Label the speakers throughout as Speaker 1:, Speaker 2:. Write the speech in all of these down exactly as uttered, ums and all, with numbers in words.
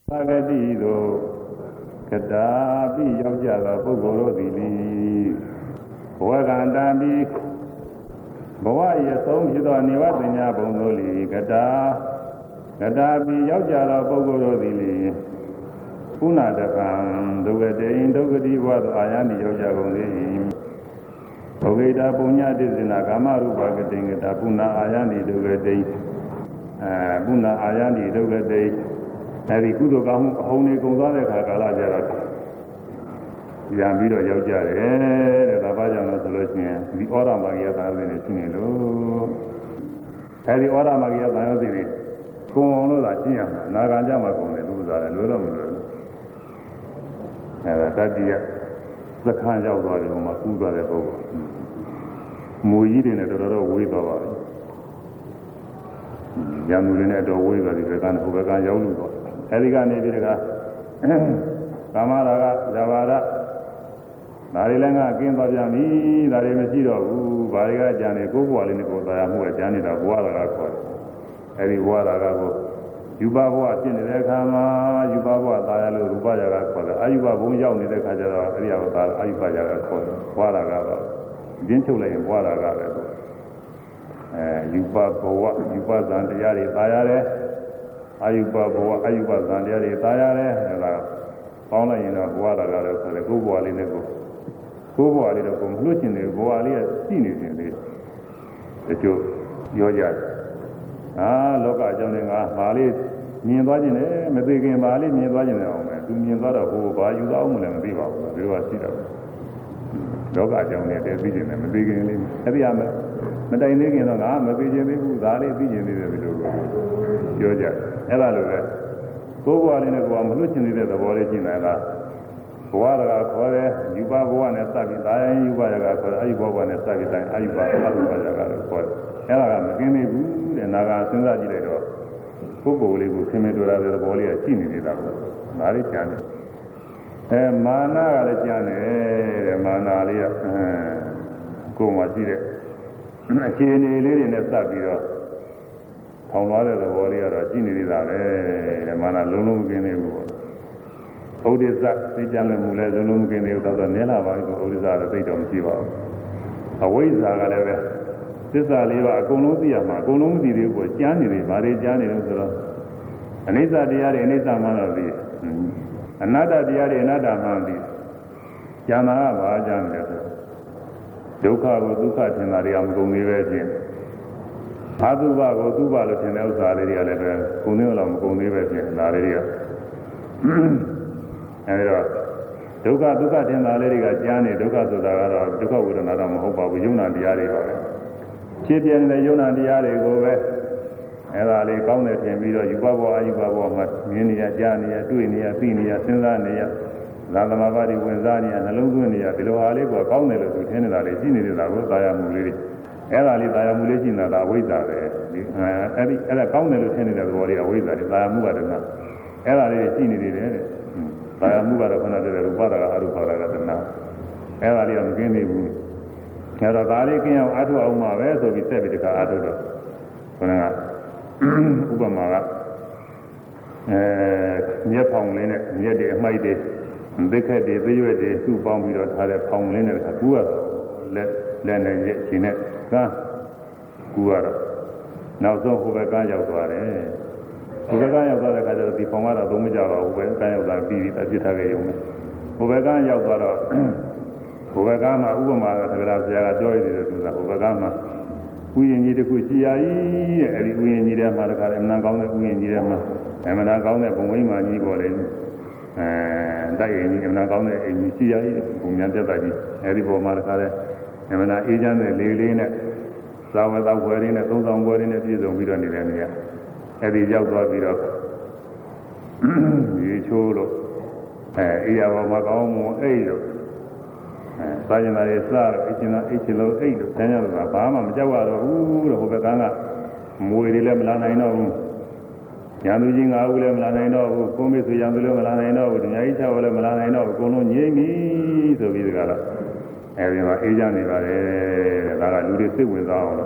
Speaker 1: သာဂတိတို့ကတာပြီးရောက်ကြသောပုဂ္ဂိုလ်တို့သည်လေဘဝကံတံပြီးဘဝရဆုံးဖြစ်သောနိဗ္ဗာန်ညာဘုံတို့လေကတာကတာပြီးရောက်ကြသောပုဂ္ဂိုလ်တို့သည်လေကုဏတကံဒုက္ခတေယဒုက္ခတိဘဝသို့အာယနိရောက်ကြကုန်လေဘုဂိတာပုညတိဇနာကာမရူပကတိင်္ဂတာပုဏ္ဏအာယနိဒုက္ခတေအဲပုဏ္ဏအာယနိဒုက္ခတေအဲဒီကုသိုလ်ကောင်းမှုအဟုန်နေကုန်သွားတဲ့ခါကာလကြတော့ပြန်ပြီးတော့ရောက်ကြတယ်တဲ့ဒါပါကြောင့်လို့ဆိုလို့ရှိရင်ဒီဩရမဂိယသာဝိနေရှိနေလို့အဲဒီဩရမဂိယသာဝိနေကုံအောင်လို့သာရှင်းရမှာနာဂံကြမှာကုံတယ်လို့ဆိုတာလည်းလွယ်တော့မလွယ်ဘူးအဲဒါတတိယသက္ခန်းရောက်သွားတယ်ဟိုမှာကူးသွားတဲ့ပုဂ္ဂိုလ်မူကြီးတွေနဲ့တော်တော်ဝေးသွားပါပြီရံသူတွေနဲ့တော့ဝေးသွားပြီကံဟိုဘက်ကရောက်လို့တော့အဲဒီကနေပြီးတကကာမရာဂဇဘာရဒါတွေလည်းငါကင်းသွားပြန်ပြီဒါတွေမရှိတော့ဘူးဘာတွေကကြံနေကိုယ်ဘဝလေးနဲ့ကိုယ်သာယာမှုကကြံနေတာဘဝရာဂခေါ်တယ်အဲဒီဘဝရာဂကိုယူပဘဝဖြစ်နေတဲ့အခါမှာယူပဘဝသာယာလို့ရူပရာဂခေါ်တယ်အာယူပဘုံရောက်နေတဲ့အခါကျတော့အဲဒီဟာကသာအာယူပရာဂခေါ်တယ်ဘဝရာဂတော့ရင်းချုပ်လိုက်ရင်ဘဝရာဂပဲအဲယူပဘဝယူပဇံတရားတွေသာယာတယ်အာယုပဘဝအာယုပဇံတရားတွေသာရတယ်အဲဒါပေါင်းလိုက်ရင်တော့ဘဝရာဂလည်းဆိုတယ်ကိုယ်ဘဝလေးနဲ့ကိုကိုယ်ဘဝလေးတော့ကိုမလွတ်ချင်တယ်ဘဝလေးကရှိနေတယ်လေတချို့ပြောကြတယ်အာလောကအကြောင်းတွေငါဘာလေးမြင်သွားခြင်းနဲ့မသိခင်ဘာလေးမြင်သွားခြင်းနဲ့အောင်မယ်သူမြင်သွားတော့ဟိုဘာယူသွားအောင်မလဲမသိပါဘူးဒီလိုကရှိတော့လောကအကြောင်းတွေတည်းသိခြင်းနဲ့မသိခင်လေးအဲ့ဒီအမမတိုင်သေးခင်တော့ငါမသိခြင်းသေးဘူးဒါလေးသိခြင်းသေးတယ်ဒီလိုပြောကြအဲ့ဒါလိုပဲကိုယ်ဘဝလေးနဲ့ကိုယ်ကမလွတ်ချင်နေတဲ့သဘောလေးရှိနေတာဘဝရကခေါ်တယ်ယူပဘဝနဲ့စပ်ပြီးတာရင်ယူပရကခေါ်တယ်အာယုဘဝနဲ့စပ်ပြီးတိုင်းအာယုဘအရုပရကလို့ခေါ်တယ်အဲ့ဒါကမကင်းသေးဘူးတဲ့နာဂာစဉ်းစားကြည့်လိုက်တော့ပုဂ္ဂိုလ်လေးကိုခင်မင်တွေ့ရတဲ့သဘောလေးကရှိနေနေတာပေါ့ဒါလေးကျန်တယ်အဲမာနကလည်းကျန်တယ်တဲ့မာနလေးကကိုယ်မှရှိတဲ့အခြေအနေလေးတွေနဲ့စပ်ပြီးတော့ထောင်သွားတဲ့သဘောလေးကတော့ရှိနေသေးတာပဲတဲ့မာနလုံးလုံးမကင်းသေးဘူးပေါ့ဥဒိစ္စသိကြလည်းမူလဲလုံးလုံးမကင်းသေးဘူးတော့နည်းလာပါပြီဥဒိစ္စလည်းသိတော့မရှိပါဘူးအဝိဇ္ဇာကလည်းပဲသစ္စာလေးပါအကုန်လုံးသိရမှာအကုန်လုံးမသိသေးဘူးကြားနေတယ်ဗါတွေကြားနေလို့ဆိုတော့အနိစ္စတရားတွေအနိစ္စမှတော့သိအနတ္တတရားတွေအနတ္တမှသိဉာဏ်သာကဘာကြားနေလဲဆိုဒုက္ခကိုဒုက္ခထင်တာတွေကမကုန်သေးပဲချင်းအာသုဘကိုသုဘလို့ထင်တဲ့ဥစ္စာလေးတွေကလည်းပဲကုန်သေးတော့မကုန်သေးပဲချင်းဒါလေးတွေကအဲဒီတော့ဒုက္ခဒုက္ခထင်တာလေးတွေကကြားနေဒုက္ခဆိုတာကတော့ဒုက္ခဝေဒနာတော့မဟုတ်ပါဘူးယုံနာတရားတွေပါပဲဖြစ်ပြနေတဲ့ယုံနာတရားတွေကိုပဲအဲဒါလေးကောင်းတယ်ထင်ပြီးတော့ယူပဘောအယူပဘောမှာမြင်နေရကြားနေရတွေ့နေရသိနေရစဉ်းစားနေရသာသမဘာတိဝင်စားနေရနှလုံးသွင်းနေရဒီလိုဟာလေးကကောင်းတယ်လို့သူထင်နေတာလေးရှိနေတာကိုသာယာမှုလေးတွေအဲဒါလေးသာယာမှုလေးရှိနေတာအဝိဇ္ဇာပဲဒီအဲဒီအဲဒါကောင်းတယ်လို့ထင်နေတဲ့သဘောလေးအဝိဇ္ဇာတွေသာယာမှုကတည်းကအဲဒါလေးရှိနေသေးတယ်တဲ့သာယာမှုကတော့ခဏတည်းရူပရာကအရူပရာကတနာအဲဒါလေးကမကင်းသေးဘူးအဲတော့ဒါလေးကင်းအောင်အားထုတ်အောင်မှာပဲဆိုပြီးဆက်ပြီးတခါအားထုတ်တော့ခေါင်းကဥပမာကအဲမြက်ဖောင်လေးနဲ့မြက်တွေအမိုက်တွေဒိခက်တွေသိရွက်တွေစုပေါင်းပြီးတော့ထားတဲ့ဖောင်လေးနဲ့ကူရတော့လက်လက်နဲ့ရဲ့ရှင်နဲ့ကကူရတော့နောက်ဆုံးဟိုဘက်ကရောက်သွားတယ်ဟိုဘက်ကရောက်သွားတဲ့အခါကျတော့ဒီဖောင်ကတော့သုံးမကြပါဘူးပဲကရောက်သွားပြီးပြီးအပြစ်ထားခဲ့ရုံနဲ့ဟိုဘက်ကရောက်သွားတော့ဟိုဘက်ကမှဥပမာကသက္ကရာဆရာကပြောရည်တယ်ဆိုတာဟိုဘက်ကမှဥယျာဉ်ကြီးတစ်ခုရှိရည်တဲ့အဲဒီဥယျာဉ်ကြီးထဲမှာတခါလေအမှန်ကောင်းတဲ့ဥယျာဉ်ကြီးထဲမှာအမှန်ကောင်းတဲ့ဘုံဝိမာန်ကြီးပေါ်လေအဲတိုက်ရင်ကြီးအမှန်ကောင်းတဲ့အိမ်ကြီးရှိရည်ဘုံများတက်တာကြီးအဲဒီပေါ်မှာတခါလေအမှန်အေးချမ်းတဲ့လေလေးနဲ့သာဝတ္တဝယ်ရင်းနဲ့သုံးဆောင်ဝယ်ရင်းနဲ့ပြည့်စုံပြီးတော့နေတဲ့နေရာအဲဒီရောက်သွားပြီးတော့ရေချိုးလို့အဲအေးရပေါ်မှာကောင်းမှုအိတ်လို့အဲစာရင်သားတွေစားတော့အချင်းသားအချင်းလုံးအိတ်လို့ဆန်းရတော့ဘာမှမကြောက်ရတော့ဘူးလို့ဟိုဘက်ကကမွေတွေလည်းမလာနိုင်တော့ဘူးရန်သူကြီးငါးဦးလည်းမလာနိုင်တော့ဘူးကိုမေဆိုရန်သူလည်းမလာနိုင်တော့ဘူးဒညာကြီး၆ဦးလည်းမလာနိုင်တော့ဘူးအကုန်လုံးငြိမ့်ပြီဆိုပြီးတကလားအဲဒီမှာအေးကြနေပါလေတဲ့ဒါကလူတွေစိတ်ဝင်စားအောင်လို့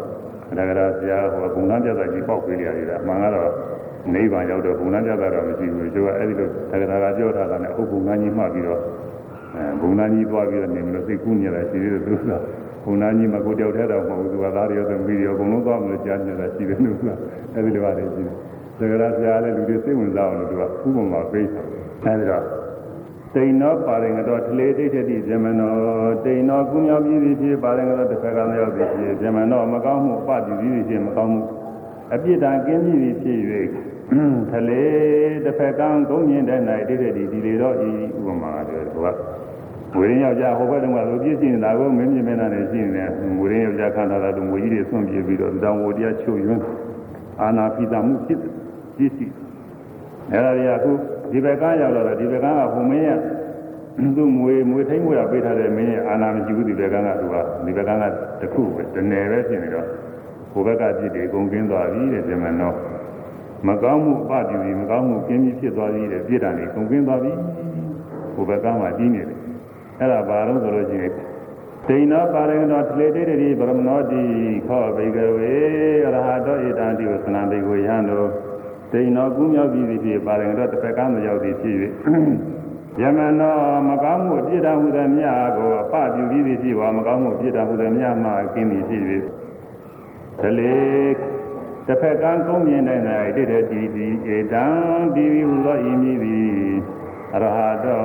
Speaker 1: ဒါကြတော့ဆရာဟိုဘုံနှမ်းပြတ်တာကြီးပေါက်ပေးရတာအမှန်ကတော့နိဗ္ဗာန်ရောက်တော့ဘုံနှမ်းပြတ်တာတော့မရှိဘူးကျိုးကအဲ့ဒီလိုဒါကြတာကပြောထားတာနဲ့အုပ်ဘုံနှမ်းကြီးမှပြီးတော့အဲဘုံနှမ်းကြီးသွားပြီးတော့နေမလို့စိတ်ကူးနေတာရှိသေးတယ်သူကဘုံနှမ်းကြီးမကိုတယောက်ထဲတော့မဟုတ်ဘူးသူကသားတွေရောသမီးတွေရောအကုန်လုံးသွားမလို့ကြားနေတာရှိတယ်သူကအဲ့ဒီလိုပါတယ်ရှိတယ်ဒါကြတာဆရာလည်းလူတွေစိတ်ဝင်စားအောင်လို့သူကဥပမာပေးတယ်အဲ့ဒါတိန်နောပါရင်ကတော့ထလေတိတ်တိဇမနောတိန်နောကုမြောက်ပြည်ဖြစ်ပါရင်ကတော့တစ်ခါကမရောက်သေးဖြစ်ဇမနောမကောင်းမှုအပပြည်ပြည်ဖြစ်မကောင်းမှုအပြစ်ဒဏ်ကင်းပြည်ဖြစ်၍ထလေတစ်ဖက်ကံကုန်းမြင့်တဲ့၌တိတ်တိဒီလေတော့ဤဥပမာတယ်သူကဝေရင်ယောက်ျားဟိုဘက်တုန်းကလိုပြည့်ရှိနေတာကိုမင်းမြင်မနဲ့ရှိနေတယ်ဝေရင်ယောက်ျားခံထားတာသူငွေကြီးတွေဆွန့်ပြေးပြီးတော့တောင်ဝတရားချုပ်ယွန်းအာနာပိတာမှုဖြစ်ပြည့်ရှိအဲ့ဒါတွေကအခုဒီဘက်ကရောက်တော့ဒီဘက်ကကဘုံမင်းရသူ့မွေမွေထိမ့်မွေရပေးထားတဲ့မင်းရဲ့အာနာမရှိဘူးဒီဘက်ကကသူကဒီဘက်ကကတခုပဲတနယ်ပဲဖြစ်နေတော့ဘုဘက်ကပြစ်တွေအကုန်ကင်းသွားပြီတဲ့ဇမနောမကောင်းမှုအပပြူပြီးမကောင်းမှုကင်းပြီးဖြစ်သွားပြီတဲ့ပြစ်ဒဏ်တွေအကုန်ကင်းသွားပြီဘုဘက်ကမှကြီးနေတယ်အဲ့ဒါဘာလို့ဆိုလို့ရှိရင်ဒိဏပါရဏောတလေတေတိဗရမနောတိခောဘိကဝေရဟတောဣတံတိဝသနံဘေကိုယံတို့ဒိဏောကုမြောက်ပြီးဖြစ်ပါရင်တော့တစ်ဖက်ကမ်းမရောက်သည်ဖြစ်၍ယမနောမကောင်းမှုအပြစ်ဒဏ်ဟူသည်များကိုအပပြုပြီးသည်ဖြစ်ပါမကောင်းမှုအပြစ်ဒဏ်ဟူသည်များမှကင်းသည်ဖြစ်၍ဒလေတစ်ဖက်ကမ်းကုန်းမြင်တဲ့၌တိတဲ့တီတီဧတံဒီဝိဟူသောဤမည်သည်အရဟတော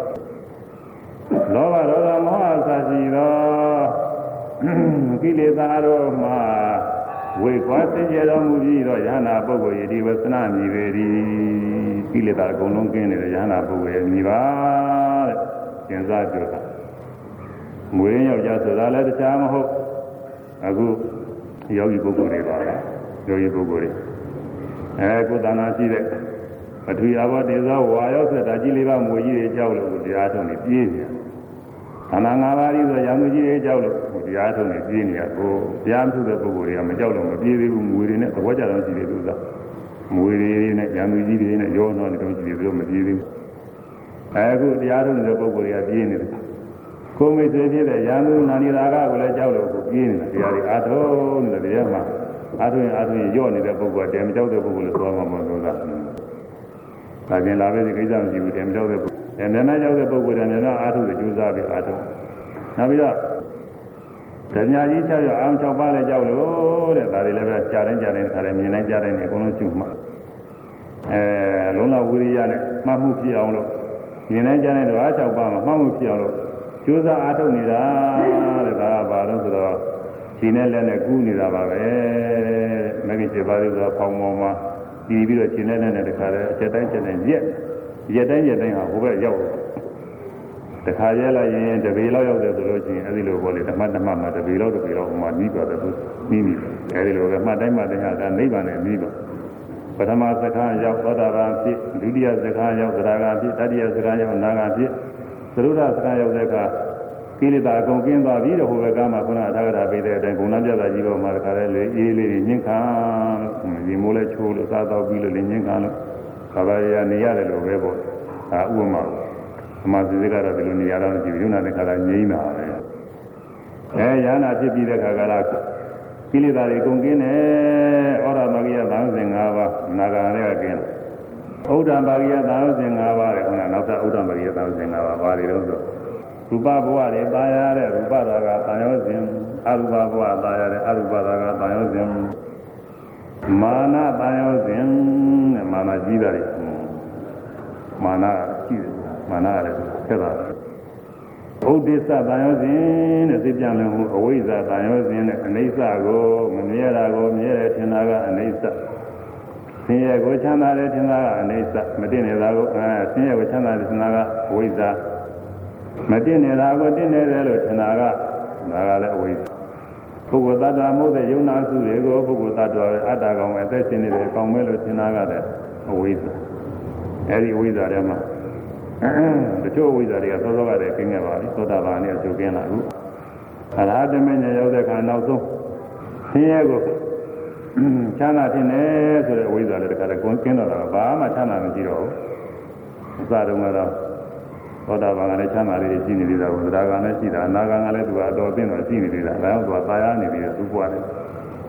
Speaker 1: လောဘဒေါသမောဟအစရှိသောကိလေသာတို့မှဝေခွာစင်ကြယ်တော်မူပြီးတော့ယဟနာပုဂ္ဂိုလ်ယတိဝသနာမြည်ပေသည်ကိလေသာအကုန်လုံးကင်းနေတဲ့ယဟနာပုဂ္ဂိုလ်ရဲ့မြည်ပါတဲ့သင်္စားပြောတာမွေးရင်ယောက်ျားဆိုတာလည်းတခြားမဟုတ်အခုယောဂီပုဂ္ဂိုလ်တွေပါပဲယောဂီပုဂ္ဂိုလ်တွေအဲကိုယ်တဏ္ဍာရှိတဲ့ပထဝီအဘောတေဇောဝါယောဆက်တာကြီးလေးပါမွေကြီးတွေကြောက်လို့တရားထုံးနေပြေးနေခန္ဓာ၅ပါးကြီးဆိုရံသူကြီးတွေကြောက်လို့တရားထုံးနေပြေးနေရကိုတရားထုတဲ့ပုဂ္ဂိုလ်တွေကမကြောက်လို့မပြေးသေးဘူးမွေတွေနဲ့သဘောကျတော့ရှိတယ်သူကမွေတွေနဲ့ရံသူကြီးတွေနဲ့ရောနှောနေတော့ရှိတယ်သူတို့မပြေးသေးဘူးအဲအခုတရားထုံးတဲ့ပုဂ္ဂိုလ်တွေကပြေးနေတယ်ကိုမိတ်ဆွေဖြစ်တဲ့ရံသူနာနီရာကကိုလည်းကြောက်လို့ကိုပြေးနေတာတရားတွေအာထုံးနေတယ်တရားမှာအာထုံးရင်အာထုံးရင်ရော့နေတဲ့ပုဂ္ဂိုလ်ကတည်းကမကြောက်တဲ့ပုဂ္ဂိုလ်လို့ဆိုမှမဟုတ်ဘူးလားဒါပြင်လာပဲဒီကိစ္စမရှိဘူးတည်းမကြောက်တဲ့ပုဂ္ဂိုလ်။အဲနာကြောက်တဲ့ပုဂ္ဂိုလ်တွေနဲ့အာထုကိုကြိုးစားပြီးအာထု။နောက်ပြီးတော့ဓမြကြီး၆ရောက်အောင်၆ပါးလည်းကြောက်လို့တဲ့ဒါတွေလည်းပဲကြားတိုင်းကြားတိုင်းခါလည်းမြင်တိုင်းကြားတိုင်းအကုန်လုံးကျူမှ။အဲလုံးလဝိရိယနဲ့မှတ်မှုဖြစ်အောင်လို့မြင်တိုင်းကြားတိုင်းတော့အား၆ပါးမှာမှတ်မှုဖြစ်အောင်လို့ကြိုးစားအာထုနေတာတဲ့ဒါကဘာလို့ဆိုတော့ဒီနဲ့လည်းနဲ့ကူးနေတာပါပဲ။မဂ္ဂင်七ပါးလို့ဆိုတော့ပေါင်းပေါ်မှာပြီးပြီးတော့ရှင်းနေတဲ့နဲ့တခါလဲအချက်တိုင်းချက်တိုင်းရက်ရက်တိုင်းရက်တိုင်းဟာဟိုဘက်ရောက်တခါရဲလိုက်ရင်တပေလောက်ရောက်တယ်ဆိုလို့ရှိရင်အဲဒီလိုပေါ့လေဓမ္မဓမ္မမှာတပေလောက်တပေလောက်ဟိုမှာပြီးပါတယ်သူပြီးပြီအဲဒီလိုပဲမှတ်တိုင်းမှတိုင်းဟာဒါနိဗ္ဗာန်နဲ့ပြီးပါပထမစကားရောက်သောတာပန်ဖြစ်ဒုတိယစကားရောက်သရဂါဖြစ်တတိယစကားရောက်အနာဂါဖြစ်သရုဒ္ဓစကားရောက်တဲ့အခါကိလေသာအကုန်ကင်းသွားပြီးတော့ဟိုဘက်ကမှခုနအထာဂတာပေးတဲ့အတိုင်းဂုဏပြတာကြီးပေါ်မှာတခါလဲလေအေးလေးညှင်းခံလို့ဒီမိုးလဲချိုးလို့စားတော့ပြီးလို့လေညှင်းခံလို့ဘာသာရနေရတယ်လို့ပဲပေါ့ဒါဥပမာအမှန်စီစကတော့ဒီလိုနေရတော့ကြည့်ရုံနာတဲ့ခါကငြိမ်းတာပဲအဲရဟနာဖြစ်ပြီးတဲ့ခါကလာကိလေသာတွေကုန်ကင်းတယ်ဩရမဂိယသံဃင်၅ပါးနာဂာနဲ့ကင်းဥဒ္ဒမဂိယသံဃင်၅ပါးတဲ့ခုနနောက်ထပ်ဥဒ္ဒမဂိယသံဃင်၅ပါးဘာတွေတော့ဆိုရူပဘဝတွေตายရတဲ့ရူပရာဂတန်ရောစဉ်အရူပဘဝตายရတဲ့အရူပရာဂတန်ရောစဉ်မာနတန်ရောစဉ်နဲ့မာနကြီးတာတွေမာနကြီးတယ်မာနလည်းဆက်တာဘုဒ္ဓစ္စတန်ရောစဉ်တဲ့သိပြန်လို့အဝိဇ္ဇာတန်ရောစဉ်နဲ့အနိစ္စကိုမမြဲတာကိုမြဲတယ်ထင်တာကအနိစ္စဆင်းရဲကိုချမ်းသာတယ်ထင်တာကအနိစ္စမတည်နေတာကိုအဲဆင်းရဲကိုချမ်းသာတယ်ထင်တာကအဝိဇ္ဇာမတည်နေတာကိုတည်နေတယ်လို့ထင်တာကဒါကလည်းအဝိဇ္ဇာပုဂ္ဂိုလ်သတ္တဝါမဟုတ်တဲ့ယုံနာစုတွေကိုပုဂ္ဂိုလ်သတ္တဝါအတ္တကောင်အသက်ရှင်နေတယ်ကောင်းမဲလို့ထင်တာကလည်းအဝိဇ္ဇာအဲဒီအဝိဇ္ဇာထဲမှာတချို့အဝိဇ္ဇာတွေကသောသောကတည်းကကျင်းခဲ့ပါပြီသောတာပန်နဲ့အကျိုးကျင်းလာအခုအရဟတမေညာရောက်တဲ့အခါနောက်ဆုံးဆင်းရဲကိုချမ်းသာခြင်းနဲ့ဆိုတဲ့အဝိဇ္ဇာလည်းတခါတည်းကျင်းတော့တာဘာမှချမ်းသာမရှိတော့ဘူးအစတုန်းကတော့သောတာပန်ကလည်းချမ်းသာလေးရှိနေသေးတာကိုသဒ္ဒါကလည်းရှိတာအနာဂံကလည်းသူကအတော်အသင့်တော်ရှိနေသေးတာဒါကြောင့်သူကသာယာနေပြီးသူ့ဘဝနဲ့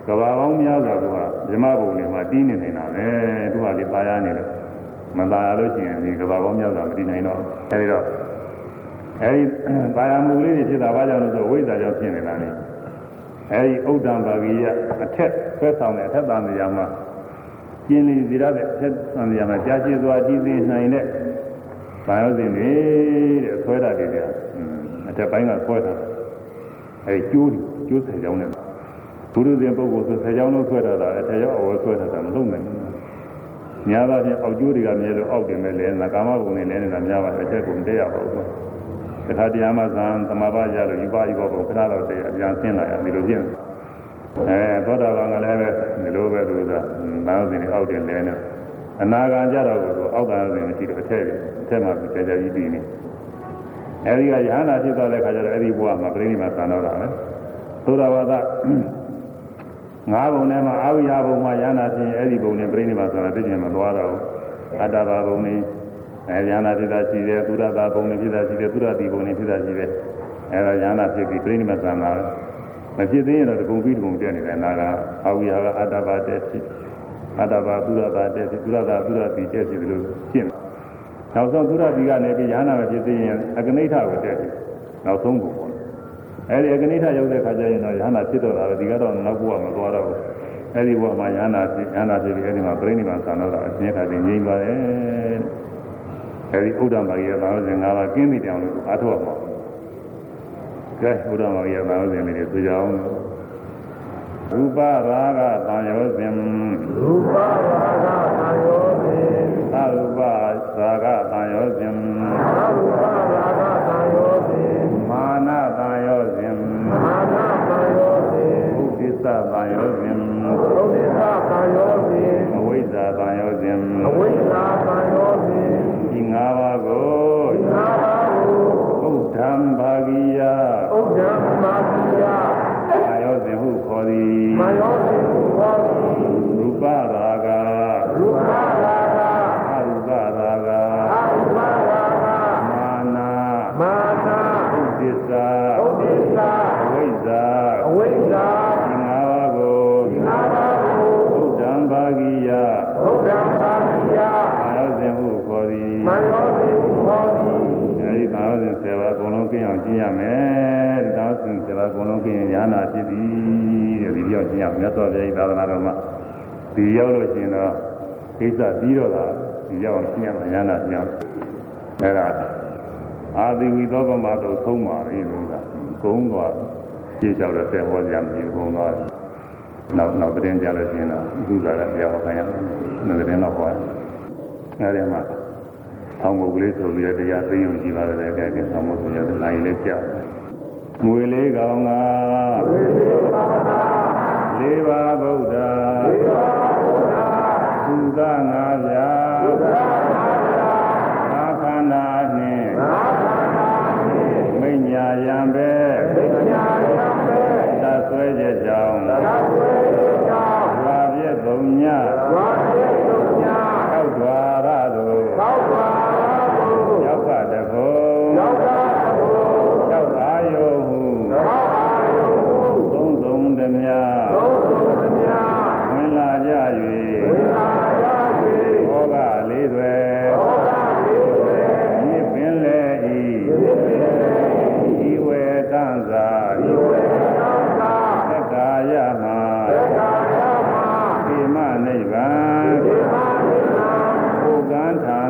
Speaker 1: ကဘာကောင်းများစွာကဓမ္မဘုံတွေမှာတီးနေနေတာပဲသူကဒီပါရနေလို့မသာလို့ရှိရင်ဒီကဘာကောင်းများစွာမတီးနိုင်တော့အဲဒီတော့အဲဒီပါရမှုလေးတွေဖြစ်တာဘာကြောင့်လဲဆိုဝိဇ္ဇာကြောင့်ဖြစ်နေတာလေအဲဒီဥဒ္ဒံဘာဂိယအထက်ဆွဲဆောင်တဲ့အထက်တန်တရားမှာကျင်းလီစီရတဲ့အထက်တန်တရားမှာကြာရှည်စွာကြည်သိနိုင်တဲ့ဘာယောဇဉ်တွေတဲ့ဆွဲတာတွေကအထက်ပိုင်းကဆွဲတာအဲဒီကျိုးကျိုးဆယ်ကြောင်းနဲ့ဘုရုဇဉ်ပုဂ္ဂိုလ်ဆိုဆယ်ကြောင်းလုံးဆွဲတာတာအထက်ရောက်အော်ဆွဲတာတာမလုံးနိုင်ဘူးများသောဖြင့်အောက်ကျိုးတွေကမြဲလို့အောက်တင်မဲ့လဲနာကာမဘုံနဲ့လဲနေတာများပါတယ်အထက်ကိုမတက်ရပါဘူးတခါတရားမှဇံသမဘာရလို့ယူပါယူပါဘုံခဏတော့တည်းအပြန်ဆင်းလာရဒီလိုဖြစ်အဲသောတာပန်ကလည်းပဲဒီလိုပဲသူကနားစဉ်အောက်တင်လဲနေအနာဂံကြတော့ကိုအောက်ကစဉ်ရှိတော့အထက်အထက်မှာကြာကြာကြီးပြီးနေအဲဒီကယဟနာဖြစ်သွားတဲ့ခါကျတော့အဲဒီဘဝမှာပြိဋိမာသံတော့တာပဲသောတာပန်ငါးဘုံထဲမှာအာဝိယဘုံမှာယဟနာဖြစ်ရင်အဲဒီဘုံနဲ့ပြိဋိမာသံတော့သိချင်မသွားတော့အတ္တဘာဘုံနဲ့အဲယဟနာဖြစ်တာရှိတယ်သုရတာဘုံနဲ့ဖြစ်တာရှိတယ်သုရတိဘုံနဲ့ဖြစ်တာရှိတယ်အဲဒါယဟနာဖြစ်ပြီးပြိဋိမာသံတာမဖြစ်သေးရင်တော့ဒီဘုံပြီးဒီဘုံတက်နေတယ်နာကအဝိယကအတ္တဘာတက်ဖြစ်အတ္တဘာသုရတာတက်ဖြစ်သုရတာသုရတိတက်ဖြစ်လို့ဖြစ်နေနောက်ဆုံးသုရတိကနေပြီးယဟနာမဖြစ်သေးရင်အကနိဋ္ဌကိုတက်ဖြစ်နောက်ဆုံးဘုံပေါ့အဲဒီအကနိဋ္ဌရောက်တဲ့ခါကျရင်တော့ယဟနာဖြစ်တော့တာပဲဒီကတော့နောက်ဘဝမသွားတော့ဘူးအဲဒီဘဝမှာယဟနာဖြစ်ယဟနာဖြစ်ပြီးအဲဒီမှာပြိဋိမာသံတော့တာအရှင်းခါတင်ငြိမ်းပါတယ်အဲဒီဥဒ္ဒမာဂိယသာဝစဉ်၅ပါးကင်းပြီတောင်လို့အားထုတ်အောင်ကဲဥဒ္ဒမာဂိယသာဝစဉ်လေးတွေသိကြအောင်ရူပရာဂသံယောစဉ်ရူပရာဂသံယောစဉ်အရူပရာဂသံယောစဉ်အရူပရာဂသံယောစဉ်မာနသံယောစဉ်မာနသံယောစဉ်ဥဒိစ္စသံယောစဉ်ဥဒိစ္စသံယောစဉ်အဝိဇ္ဇာသံယောစဉ်အဝိဇ္ဇာသံယောစဉ်ဒီငါးပါးကိုဒီငါးပါးကိုဥဒ္ဓံဘာဂိယဥဒ္ဓံဘာဂိယအာယောဇင်ဟုခေါ်သည်မာယောဇင်ဟုခေါ်သည်ရူပရာဂရူပရာဂအရူပရာဂအရူပရာဂမာနာမာနာဥဒိစ္စဥဒိစ္စအဝိဇ္ဇာအဝိဇ္ဇာဒီငါးပါးကိုဒီငါးပါးကိုဥဒ္ဓံဘာဂိယဥဒ္ဓံဘာဂိယအာယောဇင်ဟုခေါ်သည်မာယောဇင်ဟုခေါ်သည်အဲဒီသာဝစဉ်ဆယ်ပါးအကုန်လုံးကျင့်အောင်ကျင့်ရမယ်ဒီသာဝစဉ်ဆယ်ပါးအကုန်လုံးကျင့်ရင်ညာနာဖြစ်သည်တဲ့ဒီပြောကျင့်ရမြတ်စွာဘုရားသာသနာတော်မှာဒီရောက်လို့ရှိရင်တော့ကိစ္စပြီးတော့တာဒီရောက်အောင်ကျင့်ရမယ်ညာနာကျင့်အောင်အဲဒါအာသီဝိသောကမတော့သုံးပါပြီလို့ကဂုံးသွားကြည့်ကြတော့ဆယ်ဟောကြမယ်ဂုံးသွားနောက်နောက်တဲ့ကြလို့ရှိရင်တော့ဥဒ္ဒါရပြောင်းခိုင်းရမယ်နောက်တဲ့တော့ဟောအဲဒီမှာဆောင်းမုတ်ကလေးဆိုပြီးတရားသိရင်ကြည့်ပါလေတဲ့ကဲဆောင်းမုတ်ဆိုရတဲ့နိုင်လေးကြောက်မွေလေးကောင်ကလေးပါဗုဒ္ဓသုဒငါးပြာသာခန္ဓာနှင့်မိညာယံပဲသဆွဲချက်ကြောင့်ဘာပြည့်သုံးညသောက်ွာရတို့ယောက်ကတကုံယောက်အာယုဟုသုံးသုံးဓမြဝင်လာကြ၍ဘောကလေးတွေမြစ်ပင်လေဤဤဝေတံသာသက္ကာယမဒီမနိဗ္ဗာန်ဘုကံထံ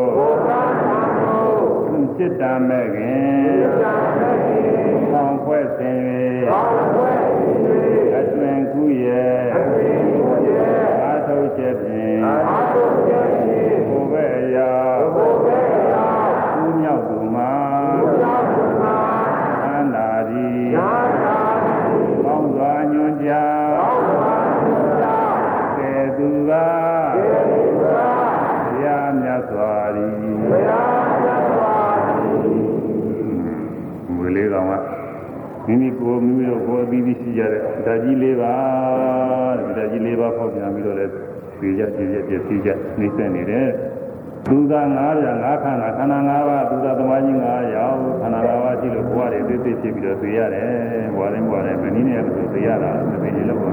Speaker 1: သောจิตတမဲ့ခင်ပေါင်းဖွဲ့စဉ်၍အတွင်ကူးရဲ့အာထုတ်ချက်ဖြင့်ဘုဘဲရာကူးမြောက်သူမှာအန္တာဒီပေါင်းစွာညွန်ကြားကဲသူကတရားမြတ်စွာသည်မွေလေးကောင်ကမိမိကိုမိမိတို့ကိုအပြီးပြီးရှိကြတဲ့ဓာကြီးလေးပါတဲ့ဓာကြီးလေးပါဖောက်ပြန်ပြီးတော့လည်းပြေကြပြေကြပြေစီကြနှိမ့်ဆက်နေတယ်သူသာငါးပြားငါးခန္ဓာခန္ဓာငါးပါးသူသာသမားကြီးငါးရောက်ခန္ဓာငါးပါးရှိလို့ဘဝတွေသိသိဖြစ်ပြီးတော့သိရတယ်ဘဝတိုင်းဘဝတိုင်းမနည်းနဲ့ဆိုသိရတာသိသိလောက်ပါသိတော့